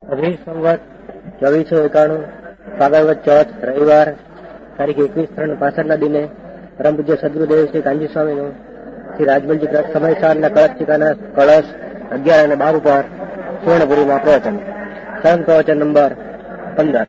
અભી સંવત 2491 ફાગણવદ ચોથ રવિવાર તારીખ 21/3/65 દિને પરમ પૂજ્ય સદગુરુદેવ શ્રી કાનજી સ્વામીનું શ્રી રાજમલજી સમયસારના કળશ ટીકાના કળશ 11 અને 12 ઉપર સુવર્ણપુરીમાં પ્રવચન સંત પ્રવચન નંબર 15.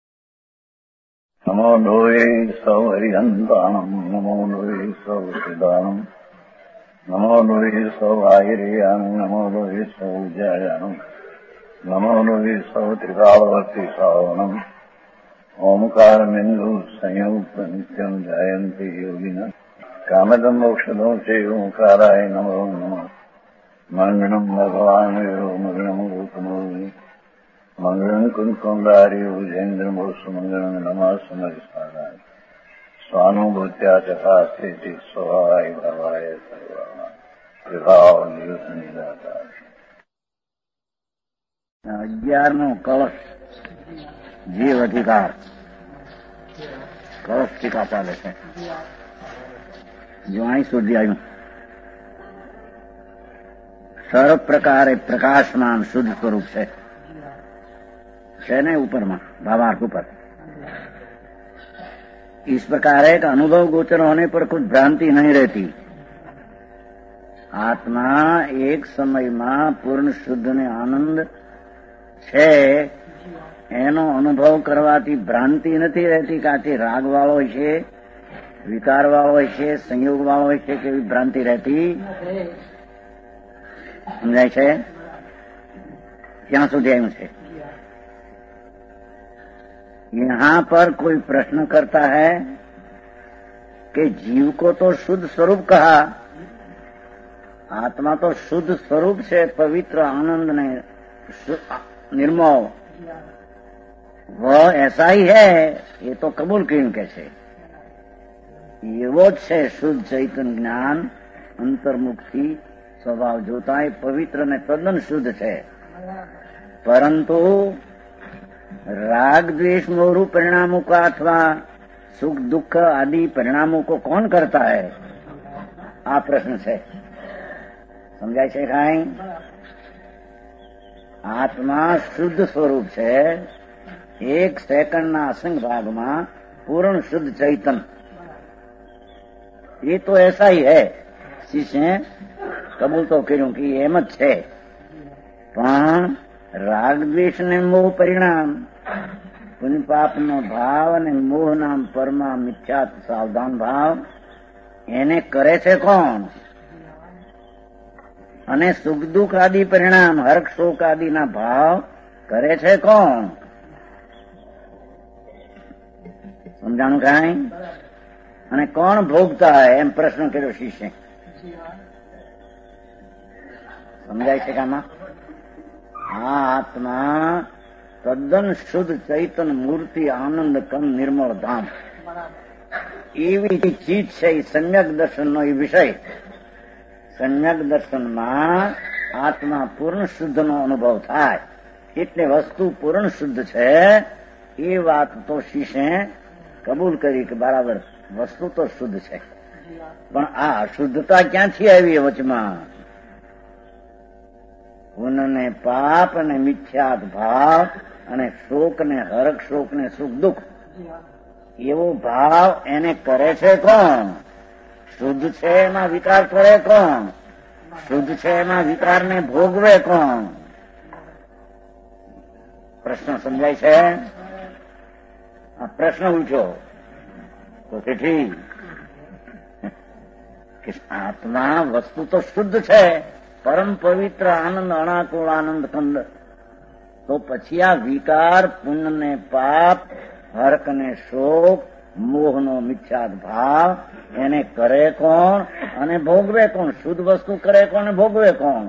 નમો લોહે સૌ હરિહંતાણમ નમો લોહે સૌ સિદ્ધાણમ નમો લોહે સૌ આયર્યાન નમો લોહે સૌ જયાનમ નમો લોહે સૌ ત્રિકાળવર્તી શ્રાવણમ ઓમકાર બિંદુ સંયુક્ત નિત્યમ જયંતી યોગિન કામદમ મોક્ષદો છે ઓંકારાય નમો નમઃ મંગળમ ભગવાન વિરો મંગળમ ગોતમોહિ મંગળમ કુંકુંડારી ઉજેન્દ્ર મોક્ષ મંગળમ નમઃ સમરિષ્ઠાય સ્વાનુભૂત્યા તથા સ્થિતિ સ્વભાય ભવાય સર્વા વિભાવ નિયુતની દાતા. 11મો કળશ જીવ અધિકાર કળશ ટીકા ચાલે છે. જો અહીં સુધી આવ્યું સર્વ પ્રકારે પ્રકાશમાન શુદ્ધ સ્વરૂપ છે ને ऊपर भावार्थ ऊपर. इस प्रकार है कि अनुभव गोचर होने पर कुछ भ्रांति नहीं रहती. आत्मा एक समय में पूर्ण शुद्ध ने आनंद છે એનો અનુભવ કરવાથી ભ્રાંતિ નથી રહેતી. કાથી રાગ વાળો હોય છે, વિકાર વાળો હોય છે, સંયોગ વાળો હોય છે, કેવી ભ્રાંતિ રહેતી સમજાય છે? ક્યાં સુધી આવ્યું છે? यहाँ पर कोई प्रश्न करता है कि जीव को तो शुद्ध स्वरूप कहा, आत्मा तो शुद्ध स्वरूप से पवित्र आनंद ने निर्मल वह ऐसा ही है, ये तो कबूल क्यों कैसे? ये वो है शुद्ध चैतन्य ज्ञान अंतर्मुक्ति स्वभाव जोता है पवित्र ने तद्दन शुद्ध है. परंतु राग द्वेष मोह परिणामों का अथवा सुख दुख आदि परिणामों को कौन करता है? आ प्रश्न है. समझाय છે કાંઈ? આત્મા શુદ્ધ સ્વરૂપ છે. એક સેકન્ડના અસંગ ભાગમાં પૂર્ણ શુદ્ધ ચૈતન. ये तो ऐसा ही है. શિષ્ય કબૂલ તો કર્યું કે એમ જ છે. પણ રાગ દ્વેષ ને મોહ પરિણામ પુણ્ય પાપનો ભાવ અને મોહ નામ પરમા મિથ્યાત સાવધાન ભાવ એને કરે છે કોણ? અને સુખ દુઃખ આદિ પરિણામ હર્ષ શોક આદિના ભાવ કરે છે કોણ? સમજાણું કાંઈ? અને કોણ ભોગતા હે એમ પ્રશ્ન કર્યો શિષ્ય. સમજાય છે કામાં? આ આત્મા તદ્દન શુદ્ધ ચૈતન મૂર્તિ આનંદ કમ નિર્મળ ધામ એવી ચીજ છે. એ સમ્યક દર્શનનો એ વિષય. સમ્યક દર્શનમાં આત્મા પૂર્ણ શુદ્ધનો અનુભવ થાય. એટલે વસ્તુ પૂર્ણ શુદ્ધ છે એ વાત તો શિષ્ય કબૂલ કરી કે બરાબર વસ્તુ તો શુદ્ધ છે. પણ આ અશુદ્ધતા ક્યાંથી આવી વચમાં? પુનઃ પાપ અને મિથ્યાત ભાવ અને શોક ને હરક શોક ને સુખ દુઃખ એવો ભાવ એને કરે છે કોણ? શુદ્ધ છે એમાં વિકાર કરે કોણ? શુદ્ધ છે એમાં વિકારને ભોગવે કોણ? પ્રશ્ન સમજાય છે? આ પ્રશ્ન ઉઠ્યો તો ઠીક કે આત્મા વસ્તુ તો શુદ્ધ છે, પરમ પવિત્ર આનંદ અણાકુળ આનંદ કંદ. તો પછી આ વિકાર પુણ્ય ને પાપ હર્ક ને શોક મોહનો મિથ્યાત ભાવ એને કરે કોણ અને ભોગવે કોણ? શુદ્ધ વસ્તુ કરે કોણ અને ભોગવે કોણ?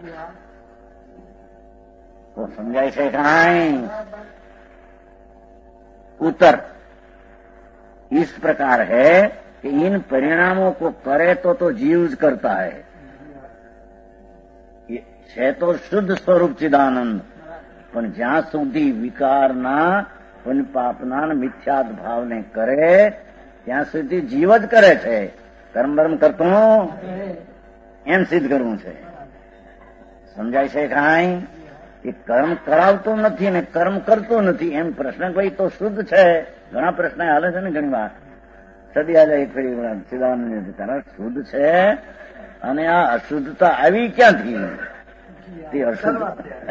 તો સમજાય છે કાંઈ? उत्तर इस प्रकार है कि इन परिणामों को करे तो जीव करता है. છે તો શુદ્ધ સ્વરૂપ ચિદાનંદ, પણ જ્યાં સુધી વિકારના પુણ્ય પાપના મિથ્યાત ભાવને કરે ત્યાં સુધી જીવ જ કરે છે. કર્મ બર્મ કરતો એમ સિદ્ધ કરવું છે. સમજાય છે કાંઈ? એ કર્મ કરાવતો નથી ને કર્મ કરતો નથી એમ પ્રશ્ન ભાઈ તો શુદ્ધ છે. ઘણા પ્રશ્ન હાલે છે ને ઘણી વાર સદી આજે એક ફરી તારા શુદ્ધ છે અને આ અશુદ્ધતા આવી ક્યાંથી? તે અશુદ્ધ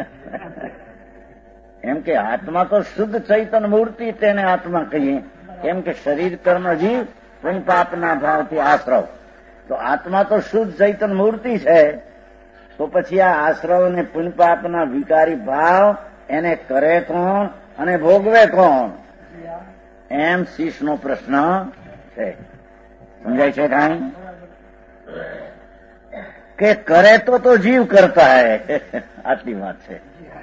એમ કે આત્મા તો શુદ્ધ ચૈતન મૂર્તિ તેને આત્મા કહીએ. કેમ કે શરીર કર્મ જીવ પુણ્ય પાપના ભાવથી આશ્રવ. તો આત્મા તો શુદ્ધ ચૈતન મૂર્તિ છે. તો પછી આ આશ્રવ અને પુણ્ય પાપના વિકારી ભાવ એને કરે કોણ અને ભોગવે કોણ? એમ શીશનો પ્રશ્ન છે. સમજાય છે કાંઈ? કે કરે તો જીવ કરતા હૈ. આટલી વાત છે.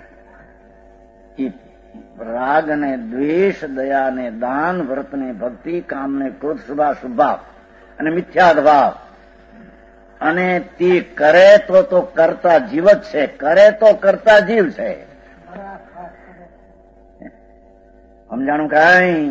રાગ ને દ્વેષ, દયા ને દાન, વ્રત ને ભક્તિ, કામ ને ક્રોધ, શુભાશુભ ભાવ અને મિથ્યાદ ભાવ. અને તે કરે તો કરતા જીવ જ છે. કરે તો કરતા જીવ છે. સમજાણું કાંઈ?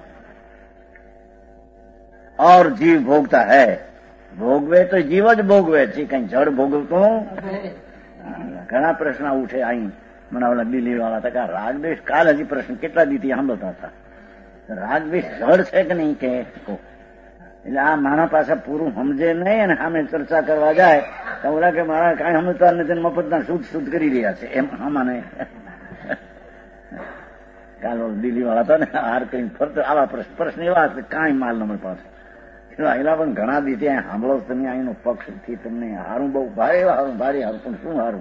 और जीव भोगता है. ભોગવે તો જીવ જ ભોગવે છે, કઈ જડ ભોગવતું. ઘણા પ્રશ્ન ઉઠે અહીં મને ઓલા દિલ્હી વાળા હતા. રાગદ્વેષ કાલ હજી પ્રશ્ન કેટલા દીથી સાંભળતા હતા. રાગદ્વેષ જડ છે કે નહીં કે? એટલે આ મારા પાસે પૂરું સમજે નહીં અને સામે ચર્ચા કરવા જાય તો ઓલા કે મારા કાંઈ સમજતા નથી, મફતના શુદ્ધ કરી રહ્યા છે એમ આમાને. કાલ દિલ્હી વાળા હતા ને હાર કઈ ફરતો આવા પ્રશ્ન એવા કાંઈ માલ નંબર પાસે એલા પણ ઘણા દીધી અહીં સાંભળો તમે અહીંનો પક્ષથી તમને હારું બહુ ભારે હારું ભારે હારું પણ શું હારું?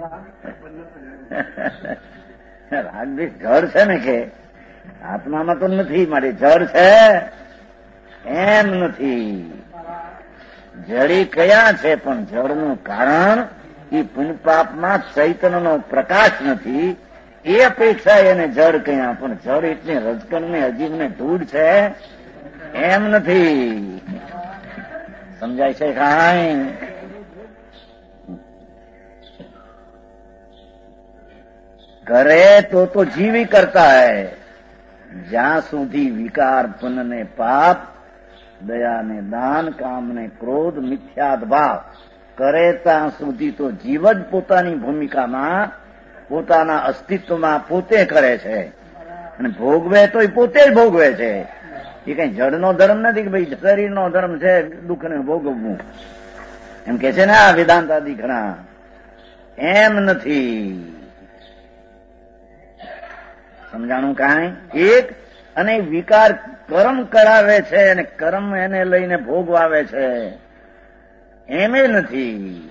રાગદ્વેષ જળ છે ને કે આત્મામાં તો નથી, મારી જળ છે એમ નથી. જડી કયા છે પણ જળનું કારણ એ પુણ્ય પાપમાં ચૈતન્યનો પ્રકાશ નથી. એ અપેક્ષા એને જળ કયા, પણ જળ એટલે રજકણ ને અજીબ ને ધૂળ છે એમ નથી. સમજાય છે કાંઈ? કરે તો જીવી કરતા હૈ. જ્યાં સુધી વિકાર પુન ને પાપ, દયા ને દાન, કામ ને ક્રોધ, મિથ્યાદ ભાવ કરે ત્યાં સુધી તો જીવ જ પોતાની ભૂમિકામાં પોતાના અસ્તિત્વમાં પોતે કરે છે અને ભોગવે તો એ પોતે જ ભોગવે છે. એ કઈ જડનો ધર્મ નથી કે ભાઈ શરીરનો ધર્મ છે દુઃખને ભોગવવું એમ કે છે ને આ વેદાંતાદિ ઘણા. એમ નથી. સમજાણું કાંઈ? એક અને વિકાર કર્મ કરાવે છે અને કર્મ એને લઈને ભોગવાવે છે એમ નથી.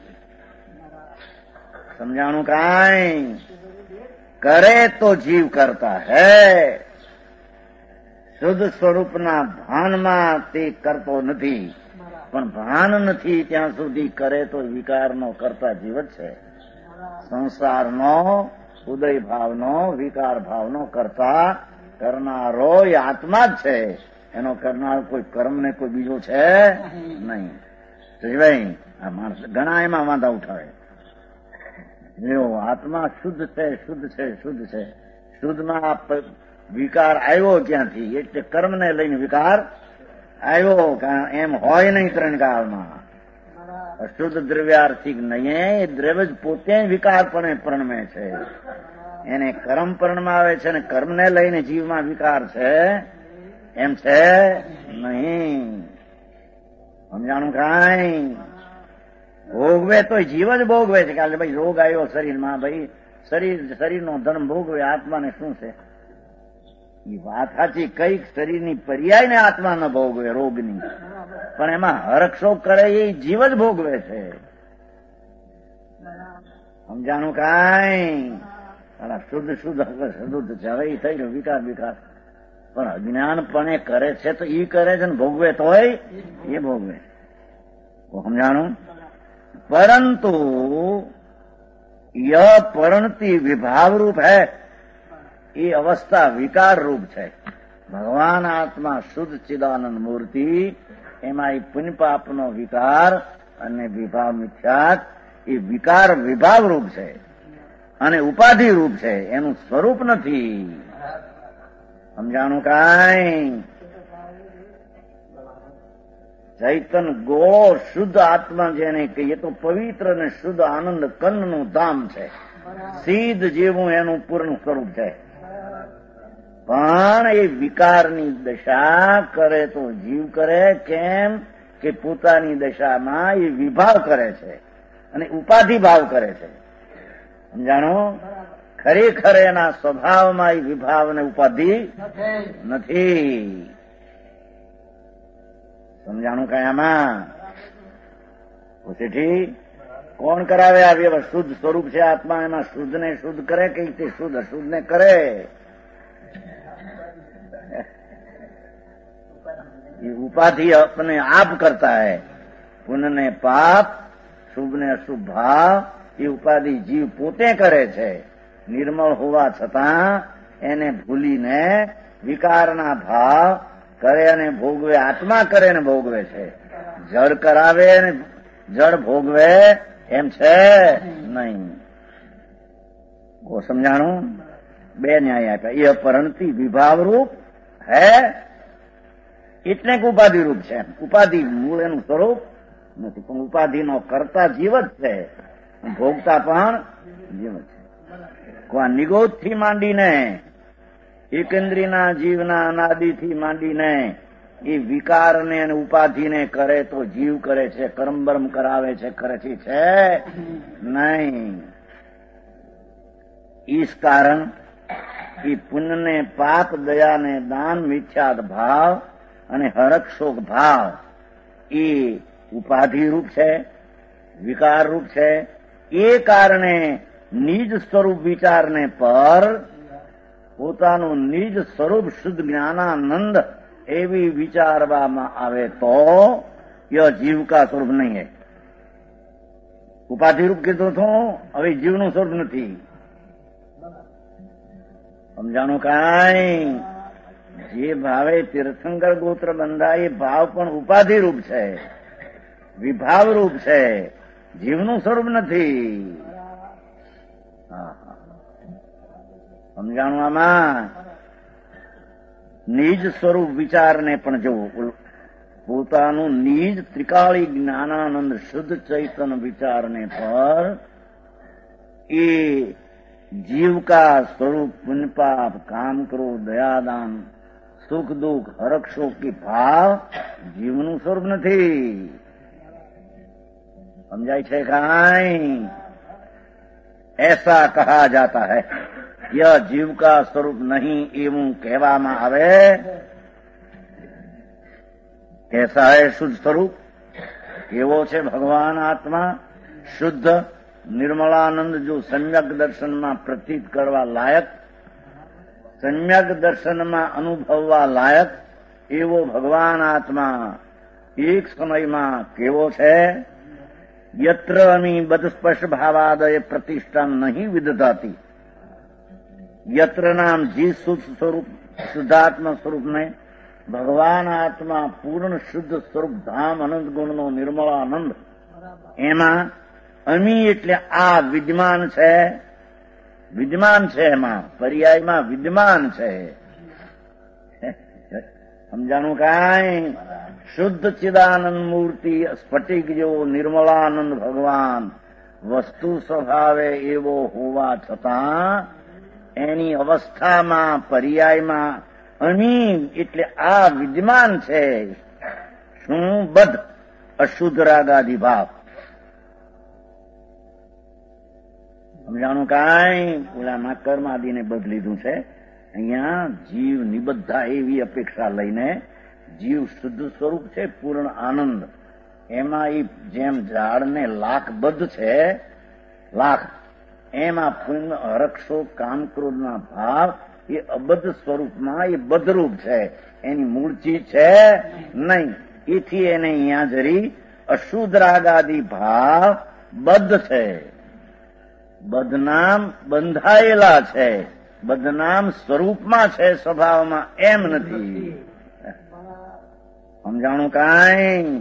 સમજાણું કાંઈ? કરે તો જીવ કરતા હૈ. શુદ્ધ સ્વરૂપના ભાનમાં તે કરતો નથી, પણ ભાન નથી ત્યાં સુધી કરે તો વિકારનો કરતા જીવ જ છે. સંસારનો ઉદય ભાવનો વિકાર ભાવનો કરતા કરનારો એ આત્મા જ છે. એનો કરનાર કોઈ કર્મ ને કોઈ બીજો છે નહીં. ભાઈ આ માણસ ઘણા એમાં વાંધા ઉઠાવે. જો આત્મા શુદ્ધ છે, શુદ્ધ છે, શુદ્ધ છે. શુદ્ધમાં વિકાર આવ્યો ક્યાંથી? એટલે કર્મને લઈને વિકાર આવ્યો. એમ હોય નહીં ત્રણ કાળમાં. અશુદ્ધ દ્રવ્યાર્થિક નહીં, એ દ્રવ્ય જ પોતે વિકારપણે પરણમે છે. એને કર્મ પરણમાવે છે અને કર્મને લઈને જીવમાં વિકાર છે એમ છે નહીં. સમજાણું કાંઈ? ભોગવે તો જીવ જ ભોગવે છે. કાલે ભાઈ રોગ આવ્યો શરીરમાં, ભાઈ શરીરનો ધર્મ ભોગવે. આત્માને શું છે? એ વાત સાચી. કઈક શરીરની પર્યાય ને આત્મા ન ભોગવે રોગની, પણ એમાં હરક્ષો કરે એ જીવ જ ભોગવે છે. સમજાણું કાંઈ? શુદ્ધ શુદ્ધ શુદ્ધ છે. હવે એ થઈ ગયો વિકાર વિકાર, પણ અજ્ઞાનપણે કરે છે તો એ કરે છે ને ભોગવે તોય એ ભોગવે. સમજાણું? પરંતુ ય પરણતી વિભાવ રૂપ હૈ, એ અવસ્થા વિકાર રૂપ છે. ભગવાન આત્મા શુદ્ધ ચિદાનંદ મૂર્તિ, એમાં એ પુણ્ય પાપનો વિકાર અને વિભાવ મિથ્યાત, એ વિકાર વિભાવ રૂપ છે અને ઉપાધિ રૂપ છે, એનું સ્વરૂપ નથી. સમજાણું કાંઈ? ચૈતન ગોળો શુદ્ધ આત્મા જેને કહીએ તો પવિત્ર અને શુદ્ધ આનંદ કંદનું ધામ છે. સીધ જેવું એનું પૂર્ણ સ્વરૂપ છે. પણ એ વિકારની દશા કરે તો જીવ કરે, કેમ કે પોતાની દશામાં એ વિભાવ કરે છે અને ઉપાધિ ભાવ કરે છે. સમજાણો? ખરેખર એના સ્વભાવમાં એ વિભાવ અને ઉપાધિ નથી. સમજાણું કયામાં? શેઠી કોણ કરાવે આ વ્યવસ્થા? શુદ્ધ સ્વરૂપ છે આત્મા, એમાં શુદ્ધ ને શુદ્ધ કરે, કઈ રીતે શુદ્ધ અશુદ્ધ ને કરે? ये उपाधि अपने आप करता है. पुण्य ने पाप, શુભ ને અશુભ ભાવ એ ઉપાધિ જીવ પોતે કરે છે. નિર્મળ હોવા છતાં એને ભૂલીને વિકારના ભાવ કરે અને ભોગવે. આત્મા કરે ને ભોગવે છે. જળ કરાવે ને જળ ભોગવે એમ છે નહીં. સમજાણું? બે ન્યાય આપ્યા. એ અપરંતી વિભાવ રૂપ હે એટલે કે ઉપાધિ રૂપ છે. ઉપાધિ મૂળ એનું સ્વરૂપ નથી, પણ ઉપાધિનો કરતા જીવ જ છે, ભોગતા પણ જીવ છે. નિગોદથી માંડીને એકેન્દ્રીના જીવના અનાદિથી માંડીને એ વિકારને અને ઉપાધિને કરે તો જીવ કરે છે, કર્મ કરાવે છે, ખર્ચી છે નહીં. इस कारण कि पुण्य ने पाप दया ने दान मिथ्याद भाव અને હરક શોક ભાવ એ ઉપાધિ રૂપ છે, વિકાર રૂપ છે. એ કારણે નિજ સ્વરૂપ વિચારને પર પોતાનું નિજ સ્વરૂપ શુદ્ધ જ્ઞાનાનંદ એવી વિચારવામાં આવે તો ય જીવ કા સ્વરૂપ નહીં હે. ઉપાધિ રૂપ કીધું છું, હવે જીવનું સ્વરૂપ નથી. સમજાણું કાંઈ? જે ભાવે તીર્થંકર ગોત્ર બંધાય એ ભાવ પણ ઉપાધિ રૂપ છે, વિભાવ રૂપ છે, જીવનું સ્વરૂપ નથી. સમજાણું? આમાં નિજ સ્વરૂપ વિચારને પણ જવું. પોતાનું નિજ ત્રિકાળી જ્ઞાનાનંદ શુદ્ધ ચૈતન્ય વિચારને પર એ जीव का स्वरूप पुण्य पाप काम क्रोध दयादान सुख दुख हरक शोक की भाव जीवનું સ્વરૂપ નથી. समझाई છે કાંઈ? ऐसा कहा जाता है. यह जीव का स्वरूप नहीं એવું કહેવામાં આવે. कैसा है शुद्ध स्वरूप? કેવો છે ભગવાન આત્મા? શુદ્ધ નિર્મળાનંદ, જો સમ્યક દર્શનમાં પ્રતીત કરવા લાયક, સમ્યક દર્શનમાં અનુભવવા લાયક એવો ભગવાન આત્મા એક સમયમાં કેવો છે? યત્ર અમી બદસ્પર્શ ભાવાદય પ્રતિષ્ઠા નહીં વિદધાતી. યત્ર નામ જી શુદ્ધ સ્વરૂપ શુદ્ધાત્મ સ્વરૂપને ભગવાન આત્મા પૂર્ણ શુદ્ધ સ્વરૂપ ધામ અનંત ગુણનો નિર્મળાનંદ, એમાં અમી એટલે આ વિદ્યમાન છે. વિદ્યમાન છે, એમાં પર્યાયમાં વિદ્યમાન છે. સમજાણું કાંઈ? શુદ્ધ ચિદાનંદ મૂર્તિ સ્ફટિક જેવો નિર્મળાનંદ ભગવાન વસ્તુ સ્વભાવે એવો હોવા છતાં એની અવસ્થામાં પર્યાયમાં અમી એટલે આ વિદ્યમાન છે. શું? બધ અશુદ્ધ રાગાદિ ભાવ. સમજાણું કાંઈ? ઓલામાં કર્માદિને બધ લીધું છે. અહીંયા જીવ નિબદ્ધા એવી અપેક્ષા લઈને જીવ શુદ્ધ સ્વરૂપ છે, પૂર્ણ આનંદ. એમાં એ જેમ ઝાડને લાખબદ્ધ છે, લાખ, એમાં પૂર્ણ હરક્ષો કામ ક્રોધના ભાવ એ અબદ્ધ સ્વરૂપમાં એ બદ્ધરૂપ છે. એની મૂળ ચીજ છે નહીં. એથી એને અહીંયા જરી અશુદ્ધ રાગાદિ ભાવ બદ્ધ છે. બદનામ બંધાયેલા છે, બદનામ સ્વરૂપમાં છે, સ્વભાવમાં એમ નથી. સમજાણું કાંઈ?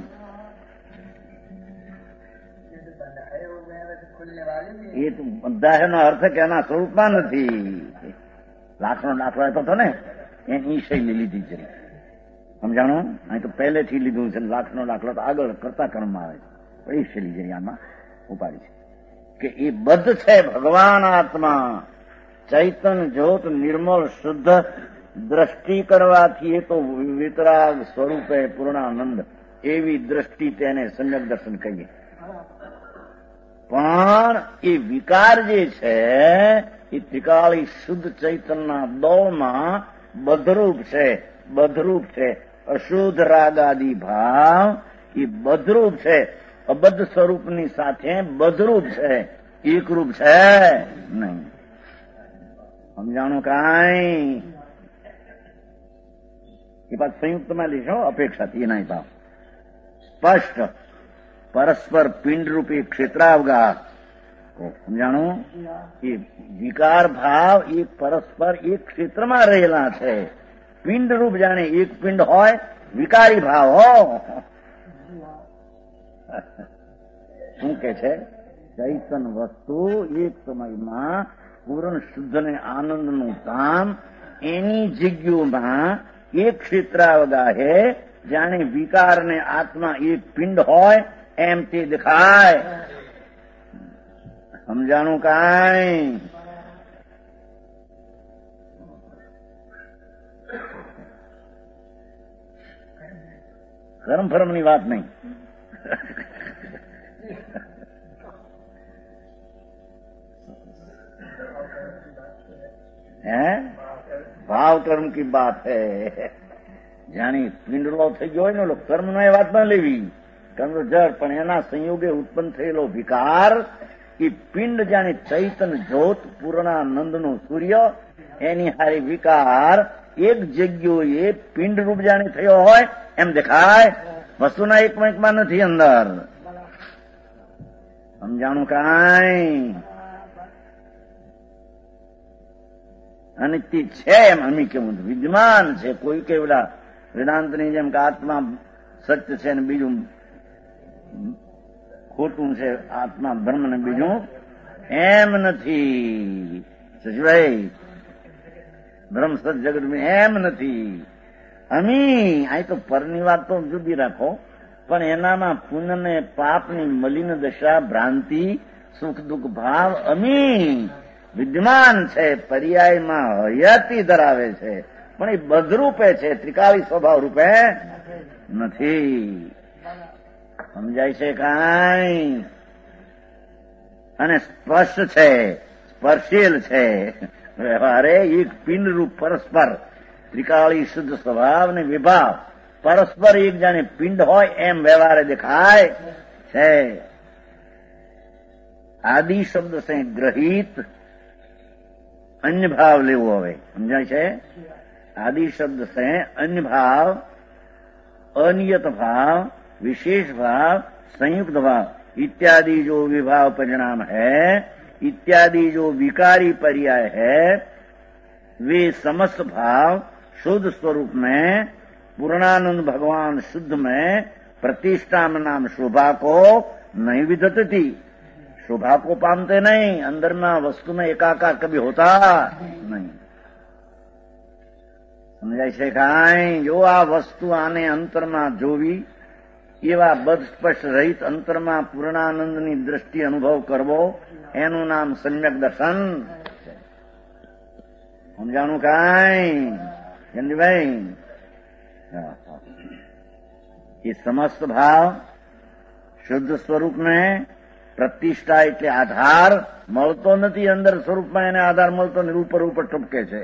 એ તો બંધાયેલો અર્થ કે એના સ્વરૂપમાં નથી. લાખનો દાખલો આપ્યો હતો ને, એની શૈલી લીધી છે. સમજાણું? અહીં તો પહેલેથી લીધું છે. લાખનો દાખલો તો આગળ કરતા કર્મમાં આવે છે, પણ એ શૈલી જરી આમાં ઉપાડી છે. કે એ બદ્ધ છે ભગવાન આત્મા, ચૈતન જ્યોત નિર્મળ શુદ્ધ, દ્રષ્ટિ કરવાથી એ તો વિતરાગ સ્વરૂપે પૂર્ણાનંદ, એવી દ્રષ્ટિ તેને સમ્યક દર્શન કહીએ. પણ એ વિકાર જે છે એ ત્રિકાળી શુદ્ધ ચૈતનના દોળમાં બધરૂપ છે. બધરૂપ છે. અશુદ્ધ રાગાદી ભાવ એ બધરૂપ છે. અબદ્ધ સ્વરૂપની સાથે બધરૂપ છે, એકરૂપ છે નહીં. સમજાણું કાંઈ? એ પાછ સંયુક્તમાં લીધો અપેક્ષાથી એના ભાવ સ્પષ્ટ પરસ્પર પિંડરૂપી ક્ષેત્રાવગાહ. સમજાણું? એ વિકાર ભાવ એ પરસ્પર એક ક્ષેત્રમાં રહેલા છે. પિંડરૂપ જાણે એક પિંડ હોય, વિકારી ભાવ હો. શું કે છે? ચૈતન વસ્તુ એક સમયમાં પૂર્ણ શુદ્ધ ને આનંદનું ધામ, એની જગ્યામાં એક ક્ષેત્રાવગાહે જાણે વિકાર ને આત્મા એક પિંડ હોય એમ તે દેખાય. સમજાણું કાંઈ? કર્મ ફર્મની વાત નહીં. ભાવ કર્મ કી બાત હૈ. જાણી પિંડલો થઈ ગયો હોય ને કર્મ નો એ વાત ન લેવી. કર્મ તો જળ, પણ એના સંયોગે ઉત્પન્ન થયેલો વિકાર એ પિંડ જાણે ચૈતન જ્યોત પૂર્ણાનંદનો સૂર્ય, એની હારી વિકાર એક જગ્યાએ પિંડ રૂપ જાણે થયો હોય એમ દેખાય. વસ્તુના એકમાં નથી અંદર. સમજાણું કાંઈ? અનિત્ય છે એમ અમે કેવું વિદ્યમાન છે. કોઈ કેવડા વેદાંતની જેમ કે આત્મા સત્ય છે ને બીજું ખોટું છે, આત્મા બ્રહ્મ ને બીજું એમ નથી. સચિભાઈ, બ્રહ્મ સત જગત એમ નથી. અમી આ તો પરની વાત તો જુદી રાખો, પણ એનામાં પુણ્ય ને પાપની મલિન દશા, ભ્રાંતિ, સુખ દુઃખ ભાવ અમી વિદ્યમાન છે. પર્યાયમાં હયાતી ધરાવે છે, પણ એ બધરૂપે છે, ત્રિકાળી સ્વભાવ રૂપે નથી. સમજાય છે કાંઈ? અને સ્પર્શ છે, સ્પર્શેલ છે. વ્યવહારે એક પિંડ રૂપ પરસ્પર ત્રિકાળી શુદ્ધ સ્વભાવ ને વિભાવ પરસ્પર એક જાણે પિંડ હોય એમ વ્યવહારે દેખાય છે. આદિ શબ્દ સે ગ્રહિત અન્ય ભાવ લેવો. હવે સમજાય છે? આદિ શબ્દ સે અન્ય ભાવ, અનિયત ભાવ, विशेष भाव, संयुक्त भाव इत्यादि जो विभाव परिणाम है, इत्यादि जो विकारी पर्याय है, वे समस्त भाव शुद्ध स्वरूप में पूर्णानंद भगवान शुद्ध में प्रतिष्ठा में नाम शोभा को नहीं विधती. शोभा को पामते नहीं. अंदर में वस्तु में एकाकार कभी होता नहीं. समझाय છે કાંઈ? જો આ વસ્તુ આને અંતરમાં જોવી, એવા બદસ્પર્શ રહિત અંતરમાં પૂર્ણાનંદની દ્રષ્ટિ અનુભવ કરવો, એનું નામ સમ્યક દર્શન. સમજાણું કાંઈ જંદીભાઈ? એ સમસ્ત ભાવ શુદ્ધ સ્વરૂપને પ્રતિષ્ઠા એટલે આધાર મળતો નથી. અંદર સ્વરૂપમાં એને આધાર મળતો નથી, ઉપર ઉપર ટપકે છે.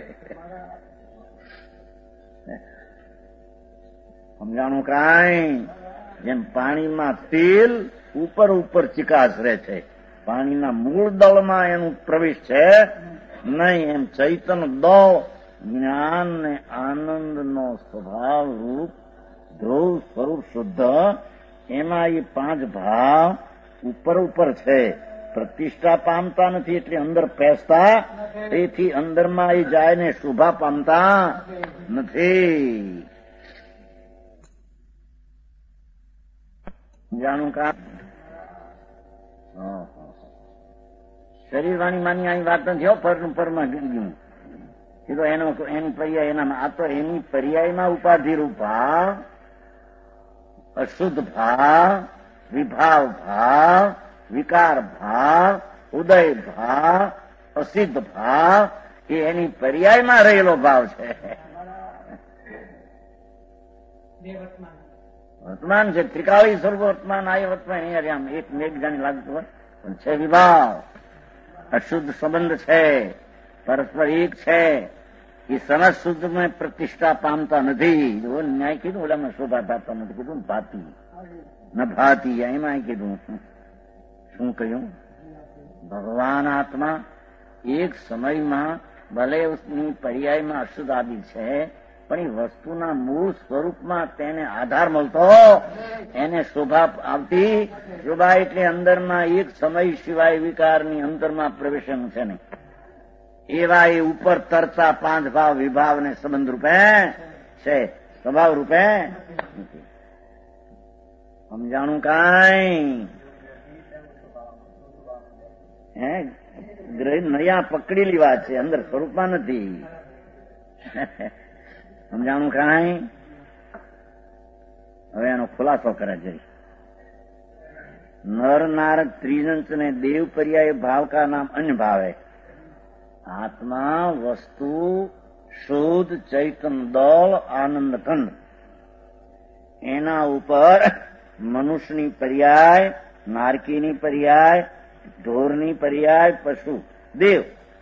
સમજાણું કાંઈ? જેમ પાણીમાં તેલ ઉપર ઉપર ચિકાસ રહે છે, પાણીના મૂળ દળમાં એનું પ્રવેશ છે નહીં, એમ ચૈતન દળ જ્ઞાન ને આનંદનો સ્વભાવ રૂપ ધ્રુવ સ્વરૂપ શુદ્ધ, એમાં એ પાંચ ભાવ ઉપર ઉપર છે. પ્રતિષ્ઠા પામતા નથી એટલે અંદર પેસતા, તેથી અંદરમાં એ જાય ને શોભા પામતા નથી. જાણું કા? શરીર વાણી માની અહીં વાત નથી. પરમાં ગયું એ તો એની પર્યાય એના. આ તો એની પર્યાયમાં ઉપાધિ રૂપ ભાવ, અશુદ્ધ ભાવ, વિભાવ ભાવ, વિકાર ભાવ, ઉદય ભાવ, અસિદ્ધ ભાવ એ એની પર્યાયમાં રહેલો ભાવ છે. વર્તમાન છે, ત્રિકાળી સ્વરૂપ વર્તમાન, આય વર્તમાન. અહીંયા આમ એક મેઘ જાણી લાગતું હોય પણ છે વિભાવ, અશુદ્ધ સંબંધ છે, પરસ્પર એક છે. એ સરસ શુદ્ધમાં પ્રતિષ્ઠા પામતા નથી. ન્યાય કીધું ઓલામાં શોભા પામતા નથી કીધું, ભાતી ન ભાતી, એમાં કીધું. શું કહ્યું? ભગવાન આત્મા એક સમયમાં ભલે उसની પર્યાયમાં અશુદ્ધ આદિ છે, પણ એ વસ્તુના મૂળ સ્વરૂપમાં તેને આધાર મળતો, એને શોભા આવતી. શોભા એટલે અંદરમાં એક સમય સિવાય વિકારની અંતરમાં પ્રવેશન છે નહીં. એવા એ ઉપર તરતા પાંચ ભાવ વિભાવ ને સંબંધ રૂપે છે, સ્વભાવ રૂપે નથી. સમજાણું કાંઈ? હે ગ્રહ નયા પકડેલી વાત છે, અંદર સ્વરૂપમાં નથી. સમજાણું કાંઈ? હવે એનો ખુલાસો કરે છે. નર નારદ ત્રિજંચ ને દેવ પર્યાય ભાવ કા નામ અન્ય ભાવ है. આત્મા વસ્તુ શુદ્ધ ચૈતન દળ આનંદ ખંડ, એના ઉપર મનુષ્યની પર્યાય, નારકીની પર્યાય, ઢોરની પર્યાય, પશુ, દેવ,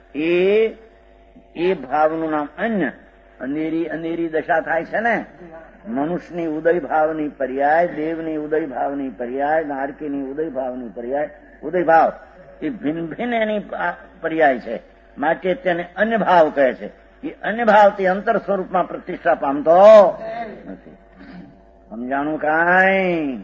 એ ભાવનું નામ અન્ય. અંધેરી દશા થાય છે ને. મનુષ્યની ઉદય ભાવની પર્યાય, દેવની ઉદય ભાવની પર્યાય, નારકીની ઉદય ભાવની પર્યાય. ઉદય ભાવ એ ભિન્ન ભિન્ન એની પર્યાય છે, માટે તેને અન્ય ભાવ કહે છે. એ અન્ય ભાવથી અંતર સ્વરૂપમાં પ્રતિષ્ઠા પામતો નથી. સમજાણું કાંઈ?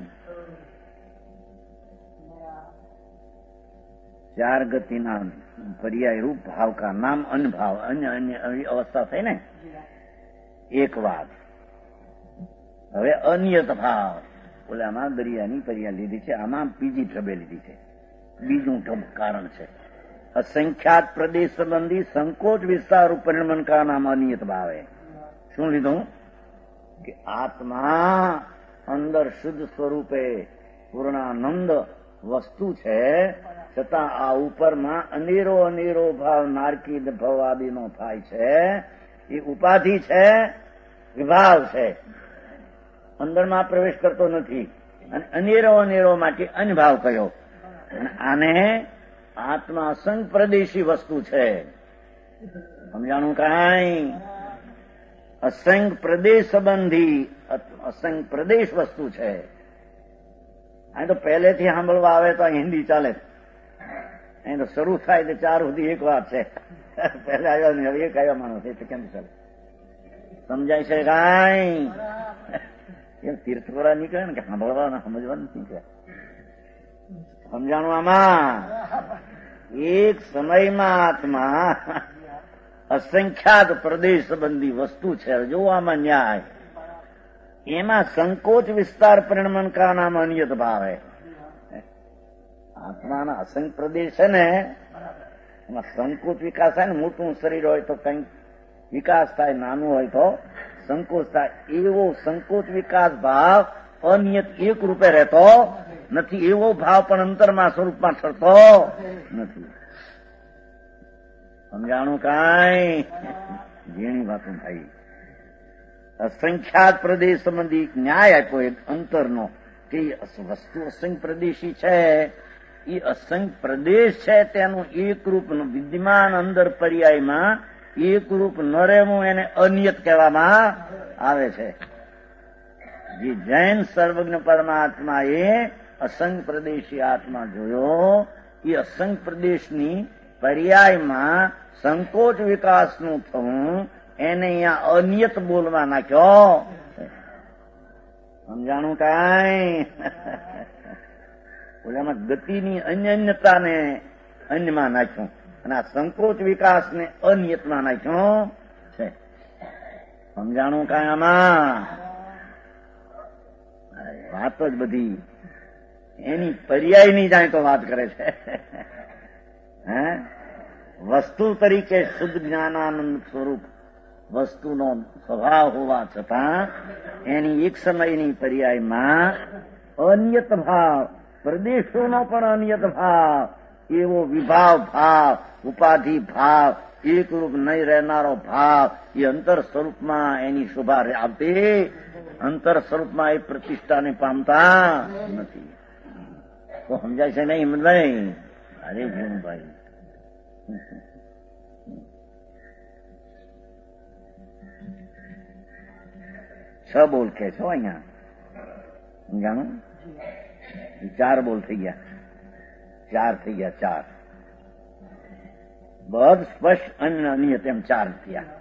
ચાર ગતિના પર્યાય રૂપ ભાવ કા નામ અન્ય ભાવ. અન્ય અન્ય અવસ્થા થઈ ને, એક વાત. હવે અનિયત ભાવ, ઓલામાં દરિયાની પર્યાય લીધી છે, આમાં બીજી ઢબે લીધી છે. બીજું ઢબ કારણ છે અસંખ્યાત પ્રદેશ સંબંધી સંકોચ વિસ્તાર પરિણમન કા નામ અનિયત ભાવ है. શું લીધું? કે આત્મા અંદર શુદ્ધ સ્વરૂપે પૂર્ણાનંદ વસ્તુ છે, છતાં આ ઉપરમાં અનેરો ભાવ નારકી ભાવ આદિનો થાય છે. એ ઉપાધિ છે, વિભાવ છે, અંદરમાં પ્રવેશ કરતો નથી. અને અનેરો માટે અન્યભાવ કહ્યો. અને આને આત્મા અસંગ પ્રદેશી વસ્તુ છે. સમજાણું કાંઈ? અસંગ પ્રદેશ સંબંધી અસંગ પ્રદેશ વસ્તુ છે. અહીં તો પહેલેથી સાંભળવા આવે તો હિન્દી ચાલે. અહીં તો શરૂ થાય તો ચાર સુધી એક વાત છે. પહેલા આવ્યા ને હવે એક આવ્યા માણસ, એટલે કેમ ચાલે? સમજાય છે કાંઈ? એમ તીર્થવાળા નીકળે ને કે સાંભળવા સમજવાનું નીકળે. સમજાણું? આમાં એક સમયમાં આત્મા અસંખ્યાત પ્રદેશ સંબંધી વસ્તુ છે. જો આમાં ન્યાય, એમાં સંકોચ વિસ્તાર પરિણમન કા નામ અનિયત ભાવ है. આત્માના અસંખ્ય પ્રદેશ છે ને, એમાં સંકોચ વિકાસ થાય ને. મોટું શરીર હોય તો કંઈક વિકાસ થાય, નાનું હોય તો સંકોચ થાય. એવો સંકોચ વિકાસ ભાવ અનિયત એક રૂપે રહેતો નથી. એવો ભાવ પણ અંતરમાં સ્વરૂપમાં ઠરતો નથી. સમજાણું કાંઈ? જેણી વાતો થાય. અસંખ્યાત પ્રદેશ સંબંધી ન્યાય આપ્યો એક અંતરનો, કે વસ્તુ અસંખ્ય પ્રદેશી છે. એ અસંખ્ય પ્રદેશ છે, તેનું એકરૂપ વિદ્યમાન અંદર પર્યાયમાં એકરૂપ ન રહેવું એને અનિયત કહેવામાં આવે છે. જે જૈન સર્વજ્ઞ પરમાત્મા એ અસંખ્ય પ્રદેશી આત્મા જોયો, એ અસંખ્ય પ્રદેશની પર્યાયમાં સંકોચ વિકાસનું થવું, એને અહીંયા અનિયત બોલવા નાખ્યો. સમજાણું કાંઈ? ઓલામાં ગતિની અન્યતાને અન્યમાં નાખ્યું, અને આ સંકોચ વિકાસને અનિયતમાં નાખ્યું છે. સમજાણું કાંઈ? આમાં વાત જ બધી એની પર્યાયની જાય તો વાત કરે છે. હે, વસ્તુ તરીકે શુદ્ધ જ્ઞાનાનંદ સ્વરૂપ વસ્તુનો સ્વભાવ હોવા છતાં એની એક સમયની પર્યાયમાં અનિયત ભાવ, પ્રદેશોનો પણ અનિયત ભાવ, એવો વિભાવ ભાવ, ઉપાધિ ભાવ, એકરૂપ નહીં રહેનારો ભાવ એ અંતર સ્વરૂપમાં એની શોભા આવતી, અંતર સ્વરૂપમાં એ પ્રતિષ્ઠાને પામતા નથી. તો સમજાય છે નહીં હિંમતભાઈ? અરે ભીમભાઈ, છ બોલ કે છો અહીંયા, સમજાણું? 4 બોલ થઈ ગયા, 4 થઈ ગયા, 4 બધ સ્પષ્ટ અન્ય અનિયત એમ 4 થયા.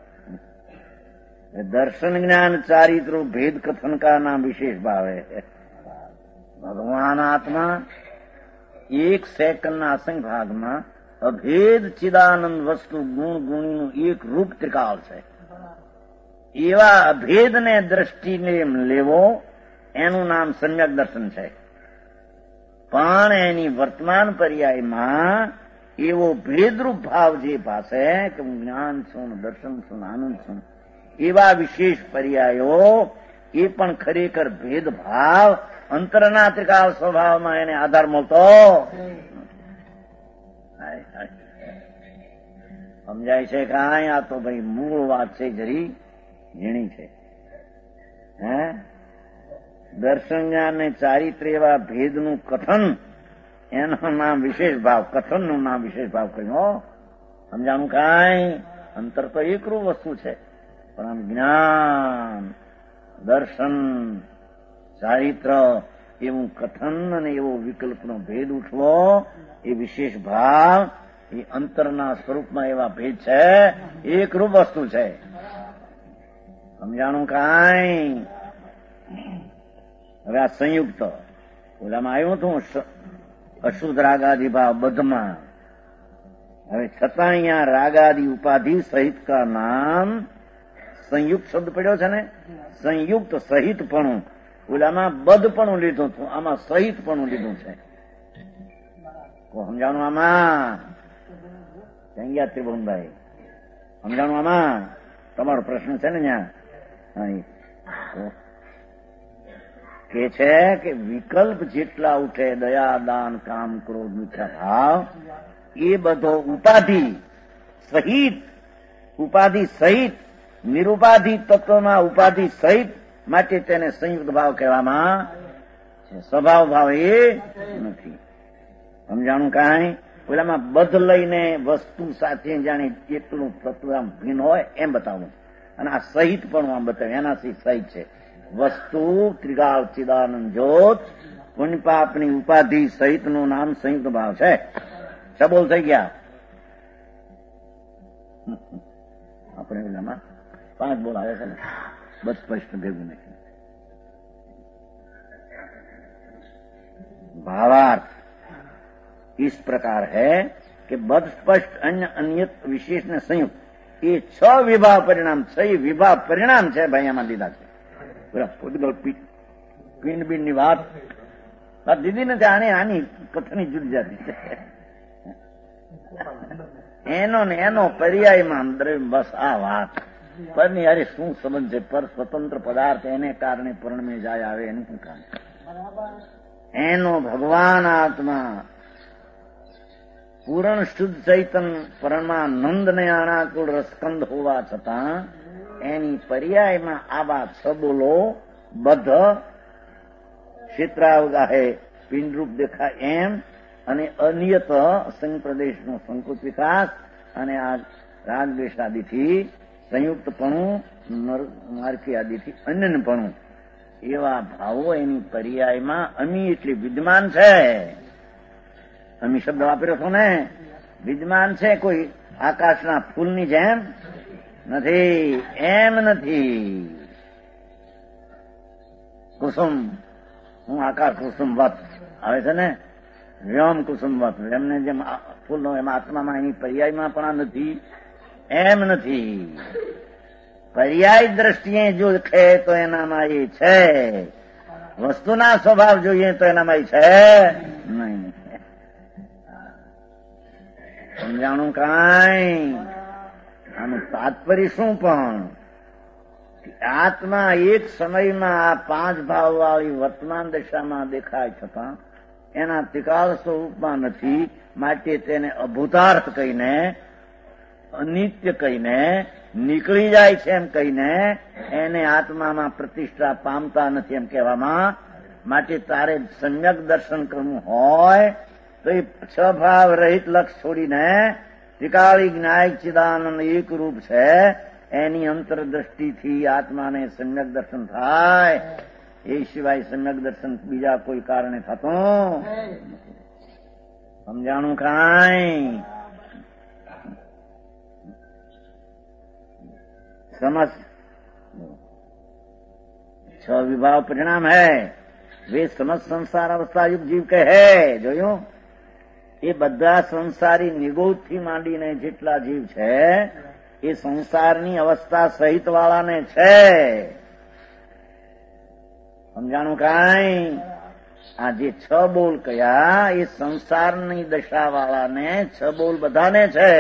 દર્શન જ્ઞાન ચારિત્ર ભેદ કથન કા નામ વિશેષ ભાવ है. ભગવાન આત્મા 1 સેકન્ડના અસંખ્ય ભાગમાં અભેદ ચિદાનંદ વસ્તુ ગુણ ગુણીનું એક રૂપ ત્રિકાળ છે. એવા અભેદને દ્રષ્ટિને લેવો એનું નામ સમ્યક દર્શન છે. પણ એની વર્તમાન પર્યાયમાં એવો ભેદરૂપ ભાવ જે પાસે કે હું જ્ઞાન છું, દર્શન છું, આનંદ છું, એવા વિશેષ પર્યાયો એ પણ ખરેખર ભેદભાવ અંતરના ત્રિકાળ સ્વભાવમાં એને આધાર મળતો. સમજાય છે કાંઈ? આ તો ભાઈ મૂળ વાત છે, જરી ઝીણી છે. હે દર્શન જ્ઞાન ને ચારિત્ર એવા ભેદનું કથન એનું નામ વિશેષ ભાવ, કથનનું નામ વિશેષ ભાવ કહ્યું. સમજાણું કાંઈ? અંતર તો એકરૂપ વસ્તુ છે, પણ આમ જ્ઞાન, દર્શન, ચારિત્ર એવું કથન અને એવો વિકલ્પનો ભેદ ઉઠવો એ વિશેષ ભાવ એ અંતરના સ્વરૂપમાં એવા ભેદ છે, એકરૂપ વસ્તુ છે. સમજાણું કાંઈ? હવે આ સંયુક્ત ઓલામાં આવ્યું હતું અશુદ્ધ રાગાદિ ભાવ બધમાં. હવે છતાં અહીંયા રાગાદિ ઉપાધિ સહિત કા નામ સંયુક્ત શબ્દ પડ્યો છે ને, સંયુક્ત સહિતપણું. ઓલામાં બધપણું લીધું હતું, આમાં સહિતપણું લીધું છે. સમજાણું આમાં? ક્યાં ગયા ત્રિભુવનભાઈ? સમજાણું આમાં? તમારો પ્રશ્ન છે ને ત્યાં કે છે કે વિકલ્પ જેટલા ઉઠે, દયા, દાન, કામ, ક્રોધ, મિથ્યા ભાવ, એ બધો ઉપાધિ સહિત નિરુપાધિ તત્વમાં ઉપાધિ સહિત માટે તેને સંયુક્ત ભાવ કહેવામાં છે. સ્વભાવ ભાવ એ નથી. સમજાણું કાંઈ? પેલામાં બધ લઈને વસ્તુ સાથે જાણે એટલું તત્વ આમ ભિન્ન હોય એમ બતાવું, અને આ સહિત પણ આમ બતાવ્યું, એનાથી સહિત છે. વસ્તુ ત્રિકાળ ચિદાનંદ જ્યોત પુણ્ય પાપની ઉપાધિ સહિતનું નામ સંયુક્ત ભાવ છે. સબોલ થઈ ગયા. આપણે પેલામાં 5 બોલ આવે છે ને, બસ સ્પષ્ટ ભેગું નથી. भावार्थ इस प्रकार है कि बद स्पष्ट अन्य अनियत विशेष ने संयुक्त ये 6 विभाव परिणाम, 6 विभाव परिणाम है भाई आम दीदा है. पूतगल पिंड बींड ની વાત દીદી ને આને આની કથની જુદી જાતી છે. એનો પર્યાયમાં બસ આ વાત પરની અરે શું સંબંધ છે? પર સ્વતંત્ર પદાર્થ એને કારણે પરણમે જાય આવે એનું શું કામ? એનો ભગવાન આત્મા પૂર્ણ શુદ્ધ ચૈતન પરમાનંદ ને અનાકુળ રસકંદ હોવા છતાં એની પર્યાયમાં આવા સબોલો બધ ક્ષેત્રાવગાહે પિંડરૂપ દેખાય એમ, અને અનિયત સંઘ પ્રદેશનો સંકુચ વિકાસ અને આ રાગદ્વેષ આદિથી સંયુક્તપણું, માર્કી આદિથી અન્યપણું, એવા ભાવો એની પર્યાયમાં અમી એટલે વિદ્યમાન છે. અમી શબ્દ વાપર્યો છો ને, વિદ્યમાન છે. કોઈ આકાશના ફૂલની જેમ નથી, એમ નથી. કુસુમ, હું આકાશ કુસુમવત આવે છે ને, વ્યોમ કુસુમવત, એમને જેમ ફૂલનો એમાં આત્મામાં એની પર્યાયમાં પણ આ નથી, એમ નથી. પર્યાય દ્રષ્ટિએ જો છે તો એનામાં એ છે, વસ્તુના સ્વભાવ જોઈએ તો એનામાં એ છે નહીં. સમજાણું કાંઈ? આનું તાત્પર્ય શું? પણ આત્મા એક સમયમાં આ 5 ભાવ વાળી વર્તમાન દશામાં દેખાય છતાં એના ત્રિકાળ સ્વરૂપમાં નથી, માટે તેને અભૂતાર્થ કહીને, અનિત્ય કહીને, નીકળી જાય છે એમ કહીને એને આત્મામાં પ્રતિષ્ઠા પામતા નથી એમ કહેવામાં. માટે તારે સમ્યક દર્શન કરવું હોય તો એ છ ભાવ રહિત લક્ષ છોડીને ત્રિકાળી જ્ઞાયક ચિદાનંદ એક રૂપ છે એની અંતરદ્રષ્ટિથી આત્માને સમ્યક દર્શન થાય. એ સિવાય સમ્યક દર્શન બીજા કોઈ કારણે થતું. સમજાણું કાંઈ? समझ 6 विभाव परिणाम है. वे समझ संसार अवस्था युक्त जीव के है. જોયું? એ બધા સંસારી નિગોદથી માંડીને જેટલા જીવ છે એ સંસારની અવસ્થા સહિત વાળાને છે. સમજાણું કાંઈ? આ જે 6 બોલ કયા એ સંસારની દશા વાળાને 6 બોલ બધાને છે.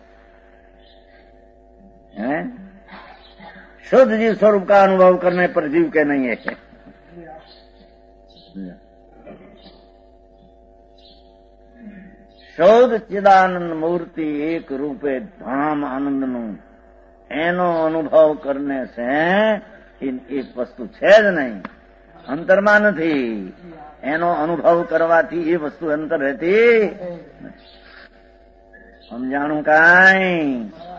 હે? शुद्ध जीव स्वरूप का अनुभव करने पर जीव के नहीं है. शुद्ध चिदानंद मूर्ति एक रूपे धाम आनंद નું એનો અનુભવ કરને સે એક વસ્તુ છે જ નહીં, અંતરમાં નથી. એનો અનુભવ કરવાથી એ વસ્તુ અંતર રહેતી. સમજાણું કાંઈ?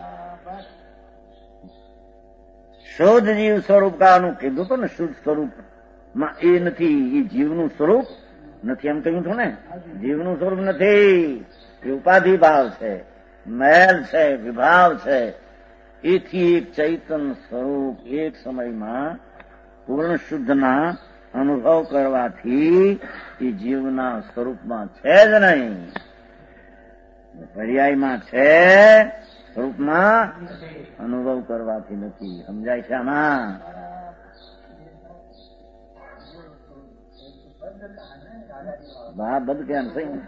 શુદ્ધ જીવ સ્વરૂપ કાનું કીધું તો ને, શુદ્ધ સ્વરૂપમાં એ નથી, એ જીવનું સ્વરૂપ નથી એમ કહ્યું હતું ને. જીવનું સ્વરૂપ નથી, એ ઉપાધિ ભાવ છે, મેલ છે, વિભાવ છે. એથી એક ચૈતન સ્વરૂપ એક સમયમાં પૂર્ણ શુદ્ધના અનુભવ કરવાથી એ જીવના સ્વરૂપમાં છે જ નહીં, પર્યાયમાં છે, સ્વરૂપમાં અનુભવ કરવાથી નથી. સમજાય છે આમાં? બધું ક્યાં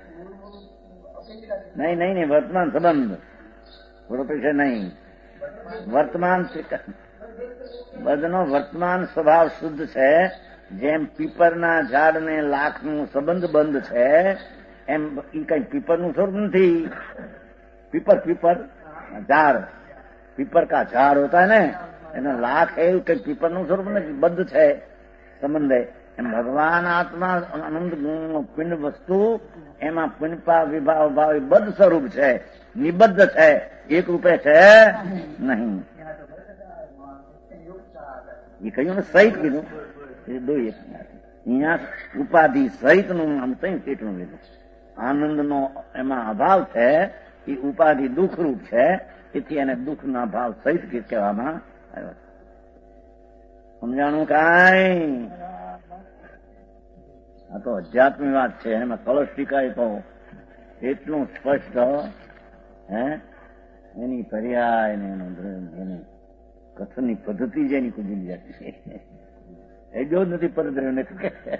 નહીં નહીં વર્તમાન સંબંધ થોડો પૈસા નહીં. વર્તમાન બધનો વર્તમાન સ્વભાવ શુદ્ધ છે. જેમ પીપરના ઝાડને લાખનું સંબંધ બંધ છે એમ એ કઈ પીપરનું સ્વરૂપ નથી. पीपर झाड़ पीपर का झाड़ होता है ना, एना लाख है कई पीपर નું સ્વરૂપ નથી, બદ્ધ છે સંબંધ. એમ ભગવાન આત્મા આનંદ પિંડ વસ્તુ એમાં પિંડપા વિભાવ ભાવ બદ્ધ સ્વરૂપ છે, નિબદ્ધ છે, એક રૂપે છે નહીં. એ કહ્યું ને સહિત કીધું, એ દો એક અહીંયા ઉપાધિ સહિત નું આમ કઈ કેટલું લીધું. આનંદનો એમાં અભાવ છે, એ ઉપાધિ દુઃખરૂપ છે, એથી એને દુઃખના ભાવ સહિત કહેવામાં આવ્યો. સમજાણું કાંઈ? આ તો અધ્યાત્મી વાત છે. એમાં કલશ ટીકાએ તો એટલું સ્પષ્ટ હે એની પર્યાય ને એની કથનની પદ્ધતિ જ એની કુદી જાય. એજો જ નથી પરદ્રવ્ય ને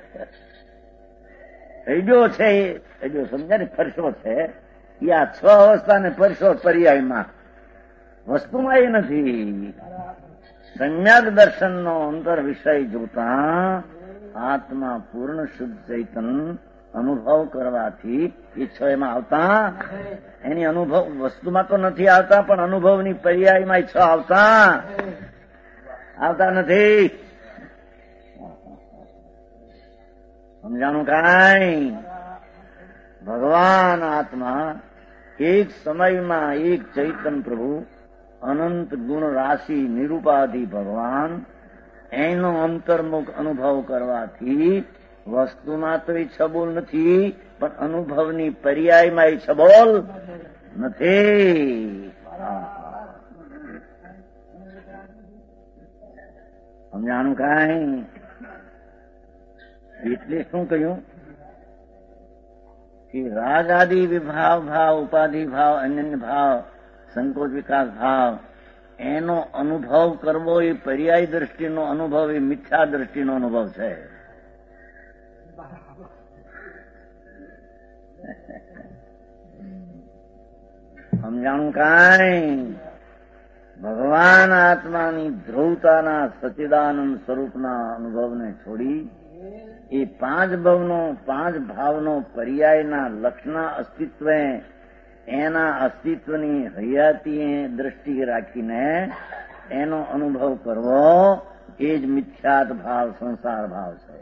એજો છે, એજો સમજ્યા ને, ફરશો છે. એ આ 6 અવસ્થાને પરશો પર્યાયમાં, વસ્તુમાં એ નથી. સમ્યક દર્શનનો અંતર વિષય જોતા આત્મા પૂર્ણ શુદ્ધ ચૈતન અનુભવ કરવાથી એ 6 એમાં આવતા, એની અનુભવ વસ્તુમાં તો નથી આવતા, પણ અનુભવની પર્યાયમાં 6 આવતા નથી. સમજાણું કાંઈ? ભગવાન આત્મા એક સમયમાં એક ચૈતન પ્રભુ, અનંત ગુણ રાશિ નિરૂપાધિ ભગવાન, એનો અંતર્મુખ અનુભવ કરવાથી વસ્તુમાં તો એ છબોલ નથી, પણ અનુભવની પર્યાયમાં એ છબોલ નથી. સમજાણું કાંઈ? એટલે શું કહ્યું કે રાગ આદિ વિભાવ ભાવ, ઉપાધિ ભાવ, અનન્ય ભાવ, સંકોચ વિકાસ ભાવ, એનો અનુભવ કરવો એ પર્યાય દ્રષ્ટિનો અનુભવ, એ મિથ્યા દ્રષ્ટિનો અનુભવ છે. સમજાણું કાંઈ? ભગવાન આત્માની ધ્રુવતાના સચ્ચિદાનંદ સ્વરૂપના અનુભવને છોડી એ પાંચ ભાવનો પર્યાયના લક્ષના અસ્તિત્વે એના અસ્તિત્વની હયાતીએ દ્રષ્ટિ રાખીને એનો અનુભવ કરવો એ જ મિથ્યાત ભાવ સંસાર ભાવ છે.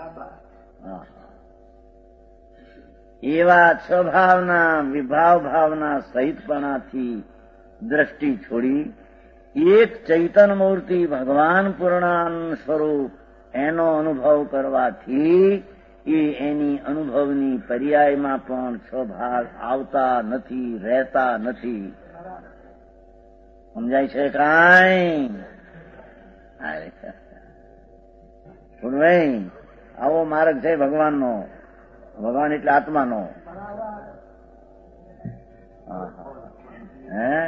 એવા સ્વભાવના વિભાવ ભાવના સહિતપણાથી દ્રષ્ટિ છોડી એક ચૈતન મૂર્તિ ભગવાન પૂર્ણાનંદ સ્વરૂપ એનો અનુભવ કરવાથી એ એની અનુભવની પર્યાયમાં પણ સ્વભાવ આવતા નથી, રહેતા નથી. સમજાય છે કાંઈ? ભાઈ આવો માર્ગ છે ભગવાનનો. ભગવાન એટલે આત્માનો. હે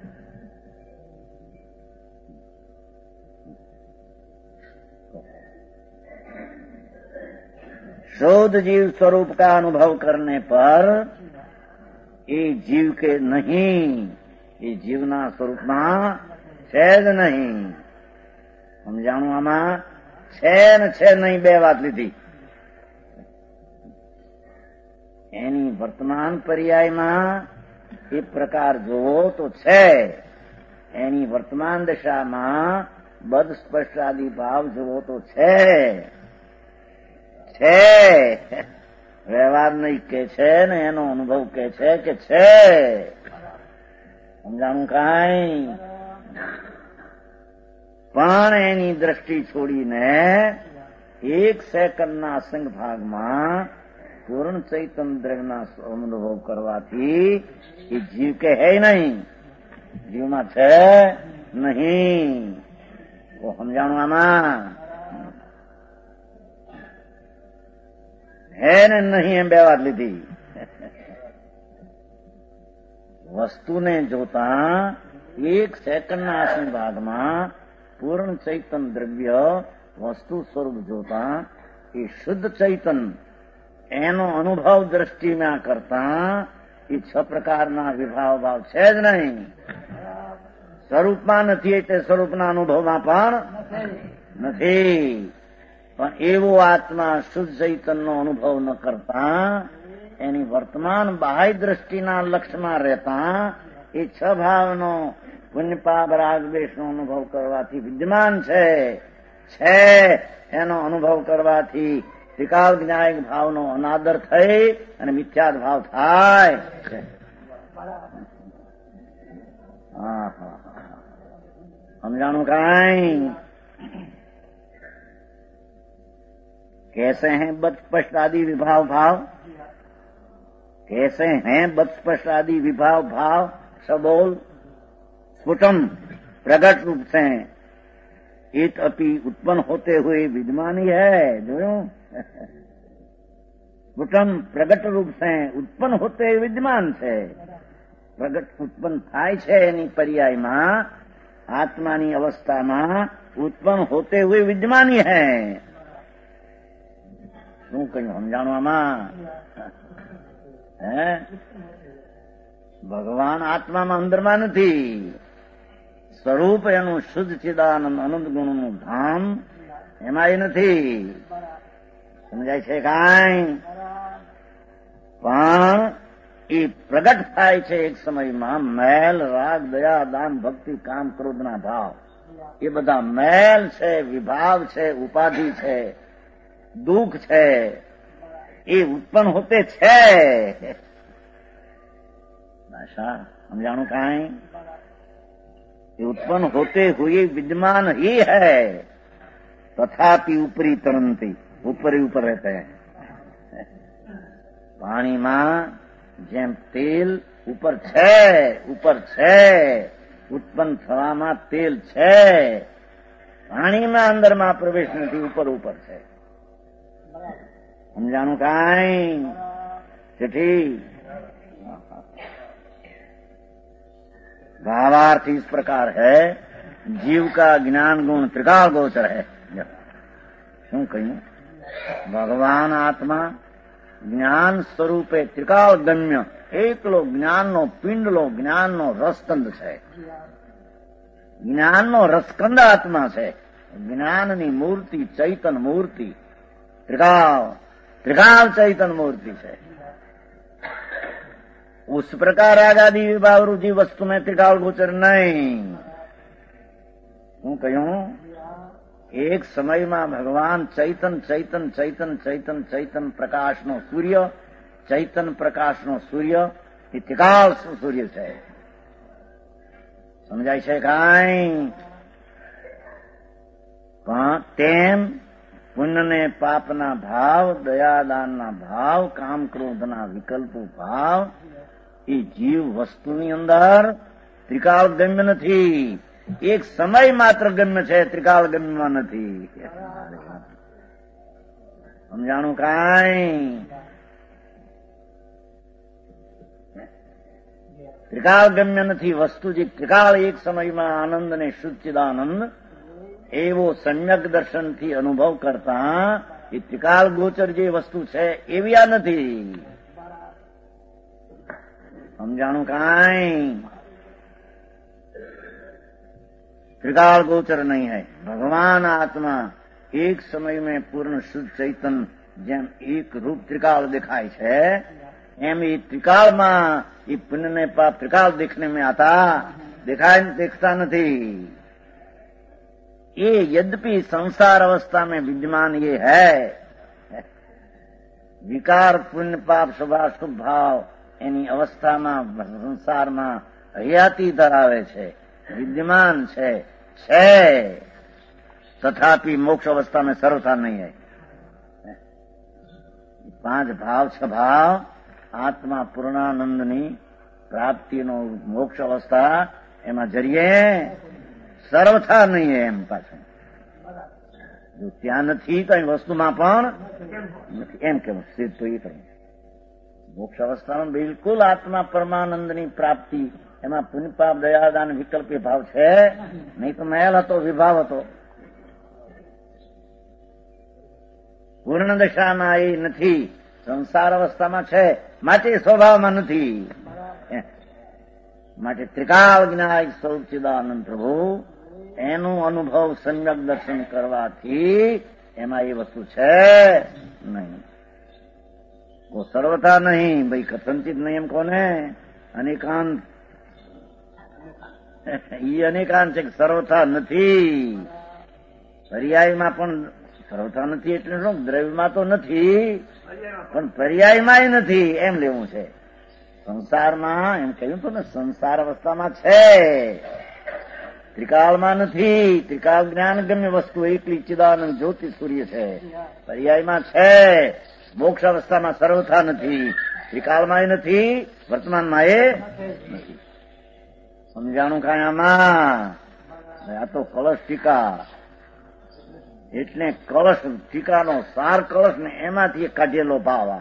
शुद्ध जीव स्वरूप का अनुभव करने पर ये जीव के नहीं, ये जीवना स्वरूपમાં છે જ નહીં. સમજાણું? આમાં છે ને છે નહીં બે વાત લીધી. એની વર્તમાન પર્યાયમાં એ પ્રકાર જોવો તો છે, એની વર્તમાન દશામાં બદ સ્પષ્ટાદી ભાવ જોવો તો છે. વ્યવહાર નહીં કે છે ને એનો અનુભવ કે છે કે છે. સમજાણું કાંઈ? પણ એની દ્રષ્ટિ છોડીને એક સેકન્ડના અસંગ ભાગમાં પૂર્ણ ચૈતન્ય દ્રવ્યના અનુભવ કરવાથી એ જીવ કે હે નહીં, જીવમાં છે નહીં. તો સમજાણું? આમાં હે ને નહીં એમ બે વાત લીધી. વસ્તુને જોતા એક સેકન્ડના અસંગ ભાગમાં પૂર્ણ ચૈતન્ય દ્રવ્ય વસ્તુ સ્વરૂપ જોતા એ શુદ્ધ ચૈતન્ય એનો અનુભવ દ્રષ્ટિમાં કરતા એ 6 પ્રકારના વિભાવ ભાવ છે જ નહીં. સ્વરૂપમાં નથી એટલે સ્વરૂપના અનુભવમાં પણ નથી. પણ એવો આત્મા શુદ્ધ ચૈતન્યનો અનુભવ ન કરતા એની વર્તમાન બાહ્ય દ્રષ્ટિના લક્ષ્યમાં રહેતા એ 6 ભાવનો પુણ્યપાપ રાગ દ્વેષનો અનુભવ કરવાથી વિદ્યમાન છે એનો અનુભવ કરવાથી ત્રિકાળ જ્ઞાયક ભાવનો અનાદર થઈ અને મિથ્યાત ભાવ થાય. સમજાણું કાંઈ? कैसे हैं बद स्पष्ट आदि विभाव भाव? कैसे हैं बद स्पष्ट आदि विभाव भाव? सब बोल. स्फुटम प्रगट रूप से एक अपी उत्पन्न होते हुए विद्यमान ही है. जो स्फुटम प्रगट रूप से उत्पन्न होते हुए विद्यमान છે. પ્રગટ ઉત્પન્ન થાય છે એની પર્યાયમાં આત્માની અવસ્થામાં ઉત્પન્ન હોતે હુએ વિદ્યમાની હૈ. શું કહ્યું? સમજાણું? આમાં હે ભગવાન આત્મામાં અંદરમાં નથી. સ્વરૂપ એનું શુદ્ધ ચિદાનંદ અનંત ગુણનું ધામ એમાં એ નથી. સમજાય છે કાંઈ? પણ એ પ્રગટ થાય છે એક સમયમાં મેલ, રાગ, દયા, દાન, ભક્તિ, કામ, ક્રોધના ભાવ. એ બધા મેલ છે, વિભાવ છે, ઉપાધિ છે, દુઃખ છે. એ ઉત્પન્ન હોતે છે. ભાષા સમજાણું કાંઈ? ये उत्पन्न होते हुए विद्यमान ही है, तथापि ऊपरी तरंती, ऊपर ही ऊपर रहते हैं. પાણીમાં જેમ તેલ ઉપર છે, ઉત્પન્ન થવામાં તેલ છે. પાણીમાં અંદરમાં પ્રવેશ નથી, ઉપર છે. સમજાણું કાંઈ? चिट्ठी भावार्थ इस प्रकार है. जीव का ज्ञान गुण त्रिकाल गोचर है. શું કહ્યું? ભગવાન આત્મા જ્ઞાન સ્વરૂપે ત્રિકાળ ગમ્ય એકલો જ્ઞાનનો પિંડલો, જ્ઞાનનો રસકંદ છે. જ્ઞાનનો રસકંદ આત્મા છે. જ્ઞાનની મૂર્તિ, ચૈતન મૂર્તિ, त्रिकाल चैतन्य मूर्ति है। उस प्रकार आजादी विभाव रुचि वस्तु में त्रिकाल गोचर नहीं। હું કહ્યું એક સમયમાં ભગવાન ચૈતન ચૈતન ચૈતન ચૈતન ચૈતન પ્રકાશનો સૂર્ય, ચૈતન પ્રકાશનો સૂર્ય એ ત્રિકાળ સૂર્ય છે. સમજાય છે કાંઈ? પણ તેમ પુણ્ય ને પાપના ભાવ, દયાદાનના ભાવ, કામ ક્રોધના વિકલ્પો ભાવ એ જીવ વસ્તુની અંદર ત્રિકાળ ગમ્ય નથી. એક સમય માત્ર ગમ્ય છે, ત્રિકાળ ગમ્યમાં નથી. સમજાણું કાંઈ? ત્રિકાળ ગમ્ય નથી. વસ્તુ જે ત્રિકાળ એક સમયમાં આનંદ અને શુદ્ધિદાનંદ એવો સમ્યક દર્શનથી અનુભવ કરતા એ ત્રિકાળ ગોચર જે વસ્તુ છે એવી આ નથી. સમજાણું કાંઈ? त्रिकाल गोचर नहीं है. भगवान आत्मा एक समय में पूर्ण शुद्ध चैतन જેમ એક રૂપ त्रिकाल दिखाय છે એમ એ त्रिकालમાં એ પુण्य ने पाप त्रिकाल देखने में आता देखता नहीं. ये यद्यपि संसार अवस्था में विद्यमान ये है, विकार पुण्य पाप स्वभाव शुभ भाव એની અવસ્થામાં સંસારમાં હયાતી ધરાવે છે, विद्यमान है, तथापि मोक्ष अवस्था में सर्वथा नहीं है. 5 भाव 6 भाव आत्मा पूर्णानंदनी प्राप्तिनो मोक्ष अवस्था एमा जरिए सर्वथा नहीं है. एम पाछू जो ત્યાં નથી કઈ વસ્તુમાં પણ એમ કેવું સિદ્ધ તો એ કહ્યું. મોક્ષ અવસ્થામાં બિલકુલ આત્મા પરમાનંદની પ્રાપ્તિ, એમાં પુણ્ય પાપ દયાદાન વિકલ્પ ભાવ છે નહીં. તો મહેલ હતો, વિભાવ હતો. પૂર્ણ દશામાં એ નથી, સંસાર અવસ્થામાં છે, માટે સ્વભાવમાં નથી. માટે ત્રિકાળ જ્ઞાય સૌચિદાનંદ પ્રભુ એનું અનુભવ સમ્યક દર્શન કરવાથી એમાં એ વસ્તુ છે નહીં. वो सर्वथा नहीं. भाई कथनचित नियम कोने अनेकांत એ અનેકાંત છે, સર્વથા નથી. પર્યાયમાં પણ સર્વથા નથી એટલે શું? દ્રવ્યમાં તો નથી પણ પર્યાયમાં નથી એમ લેવું છે. સંસારમાં એમ કહ્યું તો ને, સંસાર અવસ્થામાં છે, ત્રિકાળમાં નથી. ત્રિકાળ જ્ઞાન ગમ્ય વસ્તુ એકલી ચિદાનંદ જ્યોતિ સૂર્ય છે, પર્યાયમાં છે. મોક્ષ અવસ્થામાં સર્વથા નથી, ત્રિકાળમાં એ નથી, વર્તમાનમાં એ નથી. સમજાણું કાંઈ આમાં? આ તો કળશ ટીકા એટલે કળશ ટીકાનો સાર કળશ ને એમાંથી કાઢેલો ભાવ.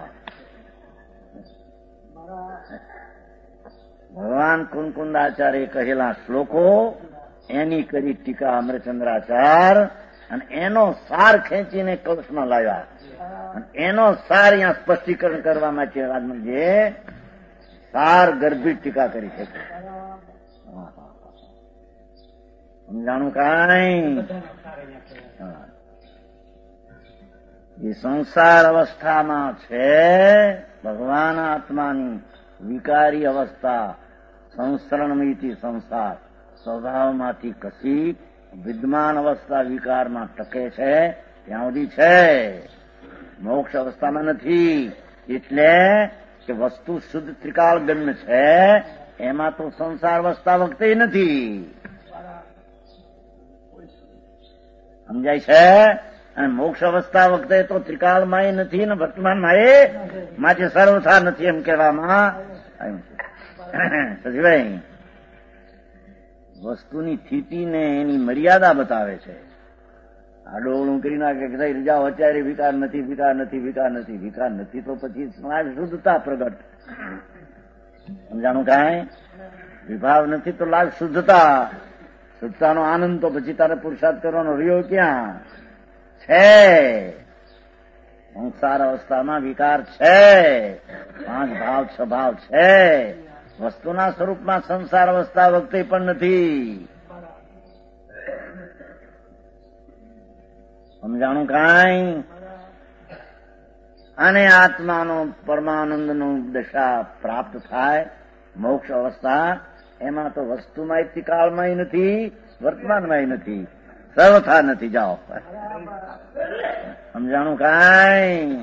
ભગવાન કુંકુંદાચાર્ય કહેલા શ્લોકો એની કરી ટીકા અમરચંદ્રાચાર, અને એનો સાર ખેંચીને કળશમાં લાવ્યા. અને એનો સાર અહીંયા સ્પષ્ટીકરણ કરવા માટે રાજમલજીએ સાર ગર્ભિત ટીકા કરી છે. સમજાણું કાંઈ? એ સંસાર અવસ્થામાં છે ભગવાન આત્માની વિકારી અવસ્થા, સંસરણમીથી સંસાર સ્વભાવમાંથી કસી વિદ્યમાન અવસ્થા વિકારમાં ટકે છે ત્યાં સુધી છે. મોક્ષ અવસ્થામાં નથી. એટલે કે વસ્તુ શુદ્ધ ત્રિકાળ ગમ્ય છે, એમાં તો સંસાર અવસ્થા વખતે નથી. સમજાય છે? અને મોક્ષ અવસ્થા વખતે તો ત્રિકાળમાં એ નથી ને વર્તમાનમાં એ માટે સર્વથા નથી એમ કહેવામાં આવ્યું છે. સજીભાઈ, વસ્તુની સ્થિતિને એની મર્યાદા બતાવે છે. આડોળું કરી નાખે કે થઈ જાઓ, અત્યારે વિકાર નથી, વિકાર નથી, વિકાર નથી. વિકાર નથી તો પછી લાભ શુદ્ધતા પ્રગટ. સમજાણું કાંઈ? વિભાવ નથી તો લાભ શુદ્ધતા. શુદ્ધતાનો આનંદ તો પછી તારે પુરુષાર્થ કરવાનો રહ્યો ક્યાં છે? સંસાર અવસ્થામાં વિકાર છે, 5 ભાવ 6 ભાવ છે. વસ્તુના સ્વરૂપમાં સંસાર અવસ્થા વખતે પણ નથી. સમજાણું કાંઈ? અને આત્માનો પરમાનંદનું દશા પ્રાપ્ત થાય, મોક્ષ અવસ્થા, એમાં તો વસ્તુમાં કાળમાં નથી, વર્તમાનમાં નથી, સર્વથા નથી. જાઓ, સમજાણું કાંઈ?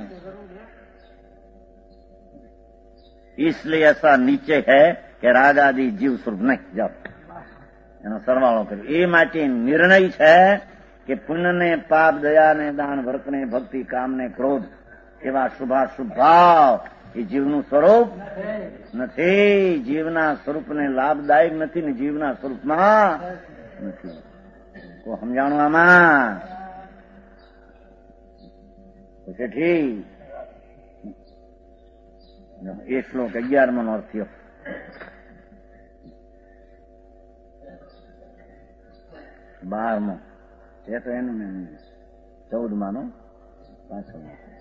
इसलिए ऐसा नीचे है કે રાગ આદિ જીવ સ્વરૂપ નહીં. જાઓ, એનો સરવાળો કર્યો. એ માટે નિર્ણય છે કે પુણ્યને, પાપ, દયાને, દાન, વર્તને, ભક્તિ, કામને, ક્રોધ એવા શુભાશુભ ભાવ એ જીવનું સ્વરૂપ નથી. જીવના સ્વરૂપને લાભદાયક નથી ને જીવના સ્વરૂપમાં નથી. તો સમજાણું આમાં? ઠીક. એ શ્લોક 11 નો અર્થ થયો. 12 છે તો એનું 14 પાછળ.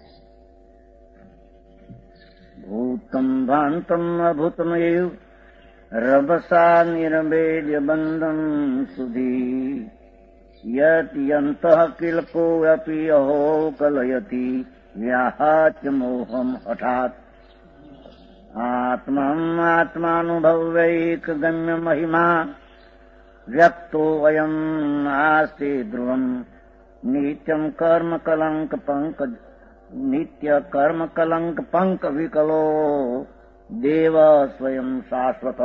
ભૂતમ ભાંતમ અભૂતમેવ રભસા નિરભેદ્ય બંધમ સુધી યત યંતઃ કિલકો અપી અહો કલયતિ વ્યાહાચ મોહમ હઠાત આત્માનુભવૈક ગમ્ય મહિમા વ્યક્તો અયમ આસ્તે ધ્રુવમ નિત્યમ કર્મ કલંક પંક નિત્ય કર્મ કલંક પંક વિકલો દેવ સ્વયં શાશ્વત.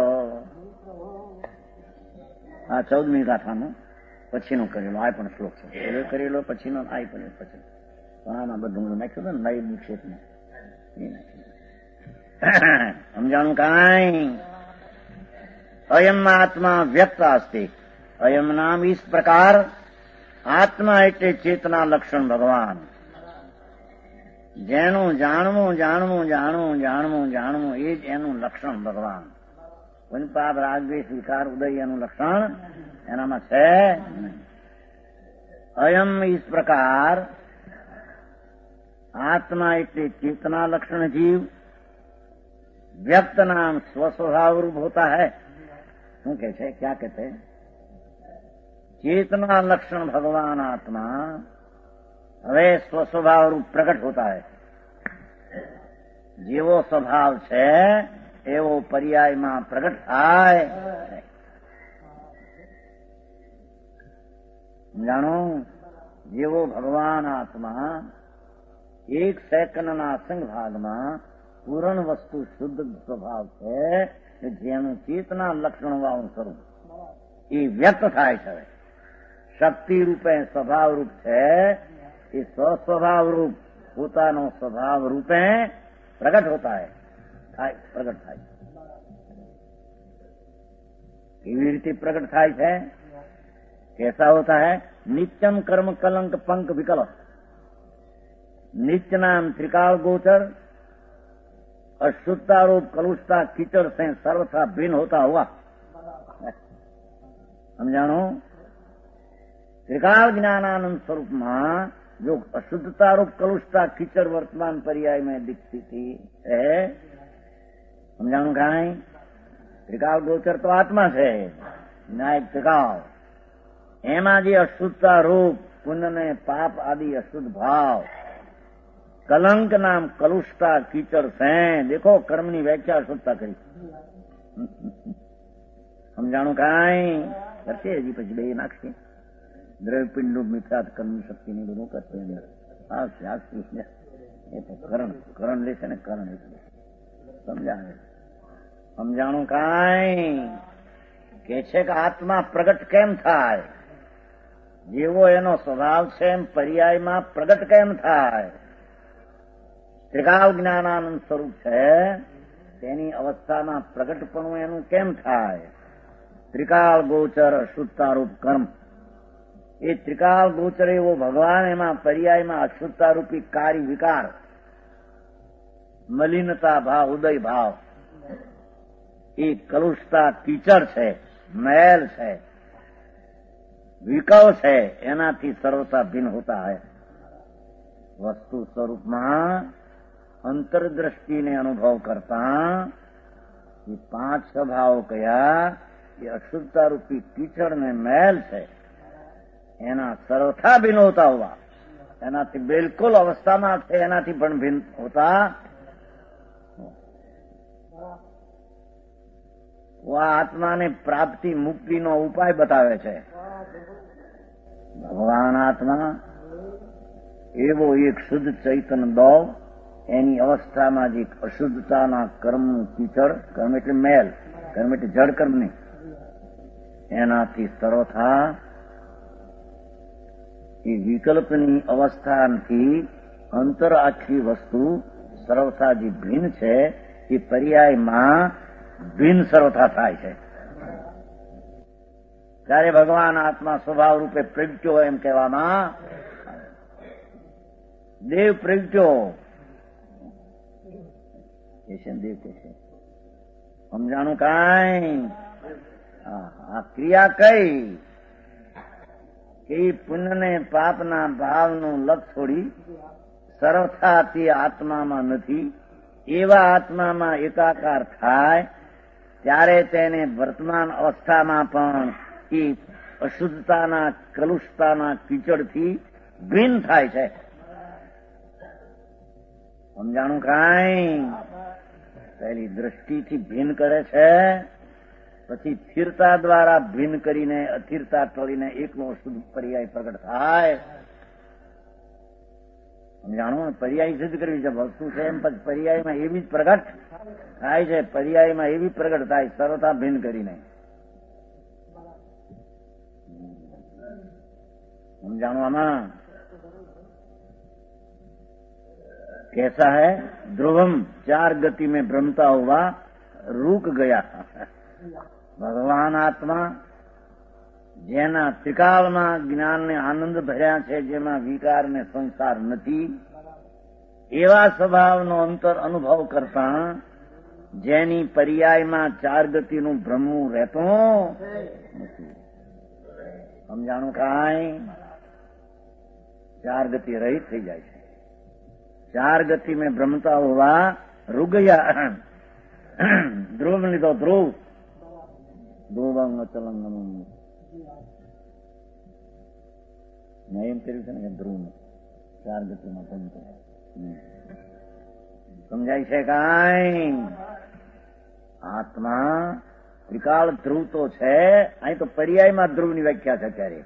આ 14મી ગાથાનું પછીનું કરેલો આ પણ શ્લોક છે. પેલો કરેલો પછીનો આ પણ પછી પણ આમાં બધું નાખ્યું ને નૈવ નિક્ષેપમાં એ નાખ્યું. સમજાણું કાંઈ? અયમ આત્મા વ્યક્ત અસ્તિ. અયમ નામ इस પ્રકાર. આત્મા એટલે ચેતના લક્ષણ ભગવાન. જેનું જાણવું જાણવું જાણવું જાણવું જાણવું એ જ એનું લક્ષણ ભગવાન. પાપ, રાગ, દ્વેષ, વિકાર, ઉદય એનું લક્ષણ એનામાં છે. અયમ इस પ્રકાર. આત્મા એટલે ચેतना लक्षण जीव. व्यक्त नाम स्वस्वभाव रूप होता है. શું કે છે? क्या कहते हैं? चेतना लक्षण भगवान आत्मा હવે સ્વસ્વભાવ રૂપ પ્રગટ હોતા है. જેવો સ્વભાવ છે એવો પર્યાયમાં પ્રગટ થાય. જાણો, જેવો ભગવાન આત્મા 1 સેકન્ડના સંગ ભાગમાં પૂર્ણ વસ્તુ શુદ્ધ સ્વભાવ છે, જેનું ચેતના લક્ષણ વાળું સ્વરૂપ એ વ્યક્ત થાય છે. શક્તિ રૂપે સ્વભાવ રૂપ છે એ સ્વસ્વભાવ રૂપ પોતાનો સ્વભાવ રૂપે પ્રગટ હોતા है. પ્રગટ થાય. કેવી રીતે પ્રગટ થાય છે? कैसा होता है? नित्यम कर्म कलंक पंक विकल. नित्य नाम त्रिकाल गोचर अशुद्धता रूप कलुषता कीचड़ से सर्वथा भिन्न होता हुआ. समझाणो? त्रिकाल ज्ञानानंद स्वरूप में जो अशुद्धता रूप कलुषता कीचड़ वर्तमान पर्याय में दिखती थी है. समझाणु काई? त्रिकाल गोचर तो आत्मा है. न्याय त्रिकाल एमा जे अशुद्धता रूप पुण्य ने पाप आदि अशुद्ध भाव कलंक नाम कलुषता कीचड़ से. देखो कर्म ની વ્યાખ્યા અશુદ્ધતા કરી. સમજાણું કાંઈ? કરશે હજી પછી બે નાખશે. દ્રવ્યપિંડ મિથ્યાત કર્મ શક્તિ ની બધું કરશે. એ તો કરણ લેશે ને કરણ એટલે સમજાવે. સમજાણું કાંઈ? કે છે કે આત્મા પ્રગટ કેમ થાય? જેવો એનો સ્વભાવ છે એમ પર્યાયમાં પ્રગટ કેમ થાય? ત્રિકાલ જ્ઞાનાનંદ સ્વરૂપ છે તેની અવસ્થામાં પ્રગટપણું એનું કેમ થાય? ત્રિકાલ ગોચર અશુદ્ધતા રૂપ કર્મ. એ ત્રિકાલ ગોચર એવો ભગવાન એમાં પર્યાયમાં અશુદ્ધતા રૂપી કાર્ય વિકાર, મલિનતા ભાવ, ઉદય ભાવ, એ કલુષતા કીચડ છે, મેલ છે, વિકલ છે, એનાથી સર્વતા ભિન્ન હોતા है. વસ્તુ સ્વરૂપમાં અંતરદ્રષ્ટિને અનુભવ કરતા એ 5 સ્વભાવો કયા? એ અશુદ્ધતા રૂપી કીચડ ને મેલ છે એના સર્વથા ભિન્ન હોતા हुआ એનાથી બિલકુલ અવસ્થામાં છે એનાથી પણ ભિન્ન હોતા આ આત્માને પ્રાપ્તિ મુક્તિનો ઉપાય બતાવે છે. ભગવાન આત્મા એવો એક શુદ્ધ ચૈતન્ય દો એની અવસ્થામાં જે અશુદ્ધતાના કર્મનું કીચડ, કર્મ એટલે મેલ, કર્મ એટલે જડ કર્મ નહીં, એનાથી સર્વથા એ વિકલ્પની અવસ્થાથી અંતર આખી વસ્તુ સર્વથા જે ભિન્ન છે એ પર્યાયમાં ભિન્ન સર્વથા થાય છે. ત્યારે ભગવાન આત્મા સ્વભાવ રૂપે પ્રગટ્યો એમ કહેવામાં દેવ પ્રગટ્યો દેવ કે છે સમજાણું કાંઈ આ ક્રિયા કઈ કે પુણ્ય ને પાપના ભાવનું લક્ષ છોડી સર્વથા તે આત્મામાં નથી એવા આત્મામાં એકાકાર થાય ત્યારે તેને વર્તમાન અવસ્થામાં પણ એ અશુદ્ધતાના કલુષતાના કીચડથી ભિન્ન થાય છે. સમજાણું કાંઈ પહેલી દ્રષ્ટિથી ભિન્ન કરે છે, પછી સ્થિરતા દ્વારા ભિન્ન કરીને અસ્થિરતા ટળીને એકનો શુદ્ધ પર્યાય પ્રગટ થાય. સમજાણું પર્યાય સિદ્ધ કરવી છે વસ્તુ છે એમ પછી પર્યાયમાં એવી જ પ્રગટ થાય છે, પર્યાયમાં એવી પ્રગટ થાય સર્વથા ભિન્ન કરીને. समझाणु आमा कैसा है ध्रुवम 4 गति में भ्रमता हुआ रुक गया. ભગવાન આત્મા જેના ત્રિકાળમાં જ્ઞાનને આનંદ ભર્યા છે, જેમાં વિકાર ને સંસાર નથી, એવા સ્વભાવનો અંતર અનુભવ કરતા જેની પર્યાયમાં 4 ગતિનું ભ્રમવું રહેતું નથી. સમજાણું કાંઈ 4 ગતિ રહિત થઈ જાય છે. 4 ગતિ में भ्रमता हुआ रुक गया. ध्रुव લીધો ધ્રુવ ધ્રુવંગ અચલંગમ મેં એમ કર્યું છે ને ધ્રુવ 4 ગતિમાં ભ્રમતો સમજાય છે કાંઈ? આત્મા ત્રિકાળ ધ્રુવ તો છે, અહીં તો પર્યાયમાં ધ્રુવની વ્યાખ્યા છે. અત્યારે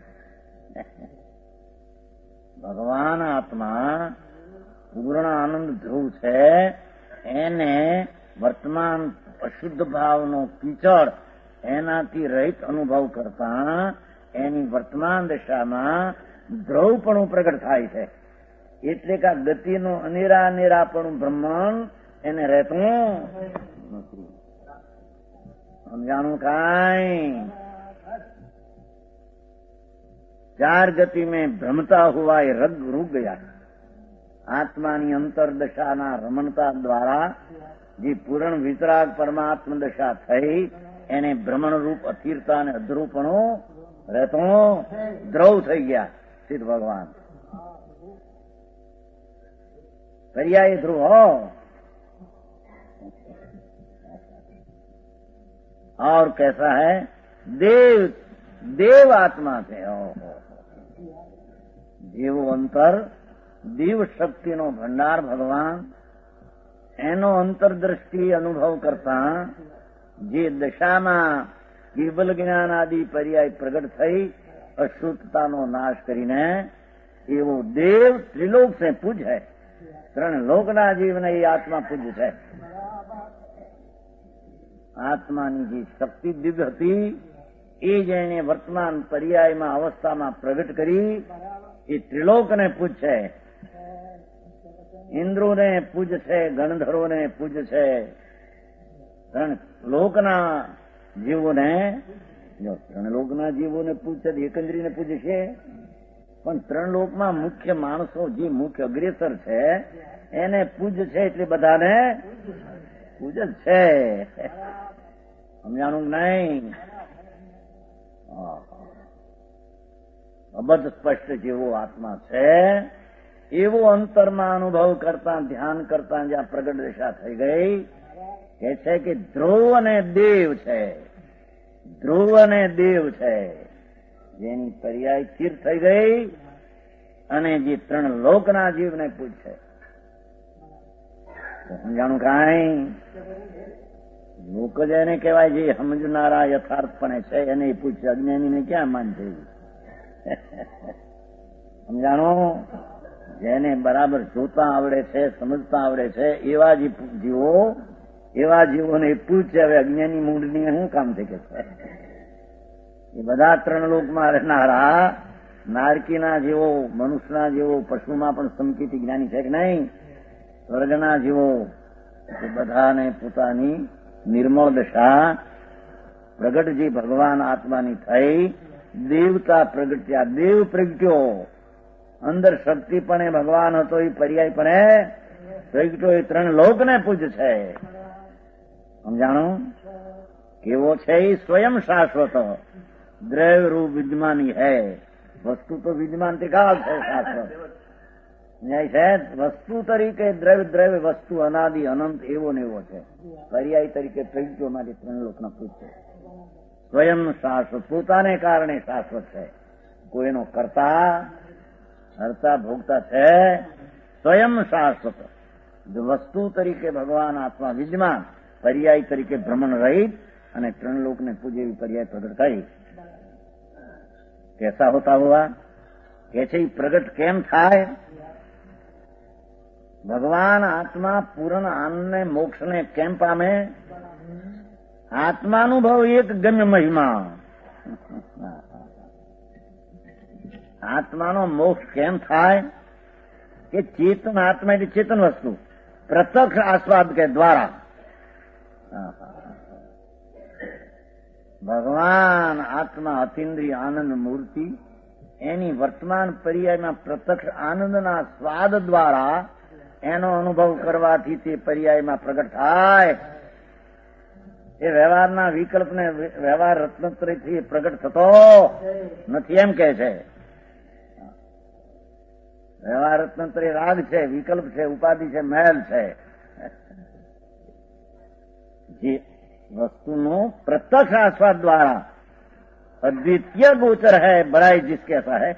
ભગવાન આત્મા પૂર્ણ આનંદ ધ્રુવ છે, એને વર્તમાન અશુદ્ધ ભાવનો કીચડ એનાથી રહિત અનુભવ કરતા એની વર્તમાન દશામાં ધ્રુવપણું પ્રગટ થાય છે. એટલે કે ગતિનું અનેરાપણું બ્રહ્માંડ એને રહેતું નથી. સમજાણું કાંઈ? 4 ગતિ में भ्रमता हुआ એ रुक गया. આત્માની અંતરદશાના રમણતા દ્વારા જે પૂર્ણ વિતરાગ પરમાત્મ દશા થઈ એને ભ્રમણરૂપ અસ્થિરતા અને અધરૂપણું રહેતો દ્રવ થઈ ગયા સિદ્ધ ભગવાન. પર્યાય ધ્રુવ हो और कैसा है देव आत्मा છે. જેવો અંતર દેવ શક્તિનો ભંડાર ભગવાન એનો અંતરદ્રષ્ટિ અનુભવ કરતા જે દશામાં કેવલ જ્ઞાન આદિ પર્યાય પ્રગટ થઈ અશુદ્ધતાનો નાશ કરીને એવો દેવ ત્રિલોક સે પૂજ है. 3 લોકના જીવને એ આત્મા પૂજ છે. આત્માની જે શક્તિ દિવ્ય હતી એ જેને વર્તમાન પર્યાયમાં અવસ્થામાં પ્રગટ કરી એ ત્રિલોકને પૂજ છે. ઇન્દ્રોને પૂજ છે, ગણધરોને પૂજ છે, 3 લોકના જીવોને 3 લોકના જીવોને પૂજ છે, એકંદરીને પૂજ છે. પણ 3 લોકમાં મુખ્ય માણસો જે મુખ્ય અગ્રેસર છે એને પૂજ છે એટલે બધાને પૂજ જ છે. સમજાણું નહીં? અબધ સ્પષ્ટ જેવો આત્મા છે એવો અંતરમાં અનુભવ કરતા ધ્યાન કરતા જ્યાં પ્રગટ દશા થઈ ગઈ કે છે કે ધ્રુવ અને દેવ છે. ધ્રુવ અને દેવ છે જેની પર્યાય સ્થિર થઈ ગઈ અને જે 3 લોકના જીવને પૂછે સમજાણું કાંઈ લોક જ એને કહેવાય જે સમજનારા યથાર્થપણે છે એને પૂછે, અજ્ઞાનીને ક્યાં માન છે? સમજાણો? જેને બરાબર જોતા આવડે છે, સમજતા આવડે છે એવા જીવોને પૂછે. હવે અજ્ઞાની મૂળની શું કામ છે કે છે? એ બધા 3 લોકમાં રહેનારા નારકીના જેવો, મનુષ્યના જેવો, પશુમાં પણ સમકીતી જ્ઞાની છે કે નહીં? સ્વર્ગના જીવો એ બધાને પોતાની નિર્મળ દશા પ્રગટ જે ભગવાન આત્માની થઈ, દેવતા પ્રગટ્યા, દેવ પ્રગટ્યો, અંદર શક્તિપણે ભગવાન હતો એ પર્યાયપણે પ્રગટ્યો. એ 3 લોકને પૂજ છે. સમજાણું? કેવો છે? એ સ્વયં શાશ્વત દ્રવ્ય રૂપ વિદ્યમાની હૈ. વસ્તુ તો વિદ્યમાન તિકાળ છે, શાશ્વત ન્યાય છે. વસ્તુ તરીકે દ્રવ્ય વસ્તુ અનાદિ અનંત એવો ને એવો છે. પર્યાય તરીકે પ્રગટ્યો માટે 3 લોકના પૂજ છે. સ્વયં શાશ્વત, પોતાને કારણે શાશ્વત છે. કોઈનો કરતા હરતા ભોગતા છે. સ્વયં શાશ્વત વસ્તુ તરીકે ભગવાન આત્મા વિદ્યમાન, પર્યાય તરીકે ભ્રમણ રહિત અને 3 લોકને પૂજે એવી પર્યાય પ્રગટ થઈ. कैसा होता हुआ? કે છે પ્રગટ કેમ થાય? ભગવાન આત્મા પૂર્ણ આનંદને મોક્ષને કેમ પામે? આત્માનુભવ એક ગમ્ય મહિમા. આત્માનો મોક્ષ કેમ થાય? કે ચેતન આત્મા એટલે ચેતન વસ્તુ પ્રત્યક્ષ આસ્વાદ કે દ્વારા ભગવાન આત્મા અતિન્દ્રિય આનંદ મૂર્તિ એની વર્તમાન પર્યાયમાં પ્રત્યક્ષ આનંદના સ્વાદ દ્વારા એનો અનુભવ કરવાથી તે પર્યાયમાં પ્રગટ થાય. એ વ્યવહારના વિકલ્પને વ્યવહાર રત્નત્રયથી પ્રગટ થતો નથી એમ કે છે. વ્યવહાર રત્નત્રય રાગ છે, વિકલ્પ છે, ઉપાધિ છે, મહેલ છે. જે वस्तुनो प्रत्यक्ष आस्वाद द्वारा अद्वितीय गोचर है, बड़ाई जिसके ऐसा है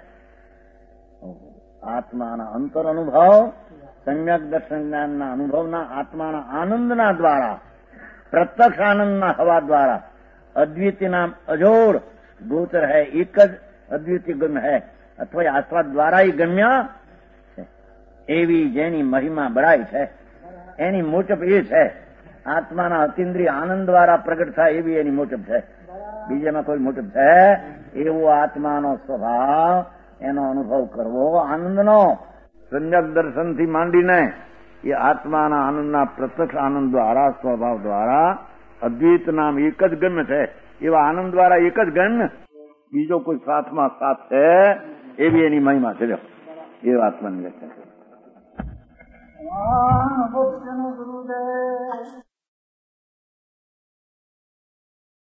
आत्माना अंतर अनुभव, सम्यक दर्शन ज्ञानना अनुभवना आत्माना आनंदना द्वारा, प्रत्यक्ष आनंदना हवा द्वारा अद्वितीय नाम अजोड़ गोचर है. एक જ અદ્વિતીય ગમ્ય है અથવા આસ્વાદ દ્વારા ગમ્ય છે. એવી જેની મહિમા બળાઈ છે એની મોટપ એ છે. આત્માના અતિન્દ્રિય આનંદ દ્વારા પ્રગટ થાય એવી એની મોટપ છે. બીજામાં કોઈ મોટપ છે? એવો આત્માનો સ્વભાવ, એનો અનુભવ કરવો આનંદનો સંજ્ઞક દર્શનથી માંડીને એ આત્માના આનંદના પ્રત્યક્ષ આનંદ દ્વારા, સ્વભાવ દ્વારા અદ્વૈત નામ એક જ ગમ્ય છે. એવા આનંદ દ્વારા એક જ ગમ્ય, બીજો કોઈ સાથમાં સાથ છે એવી એની મહિમા છે. એ આત્માની વ્યાખ્યા છે.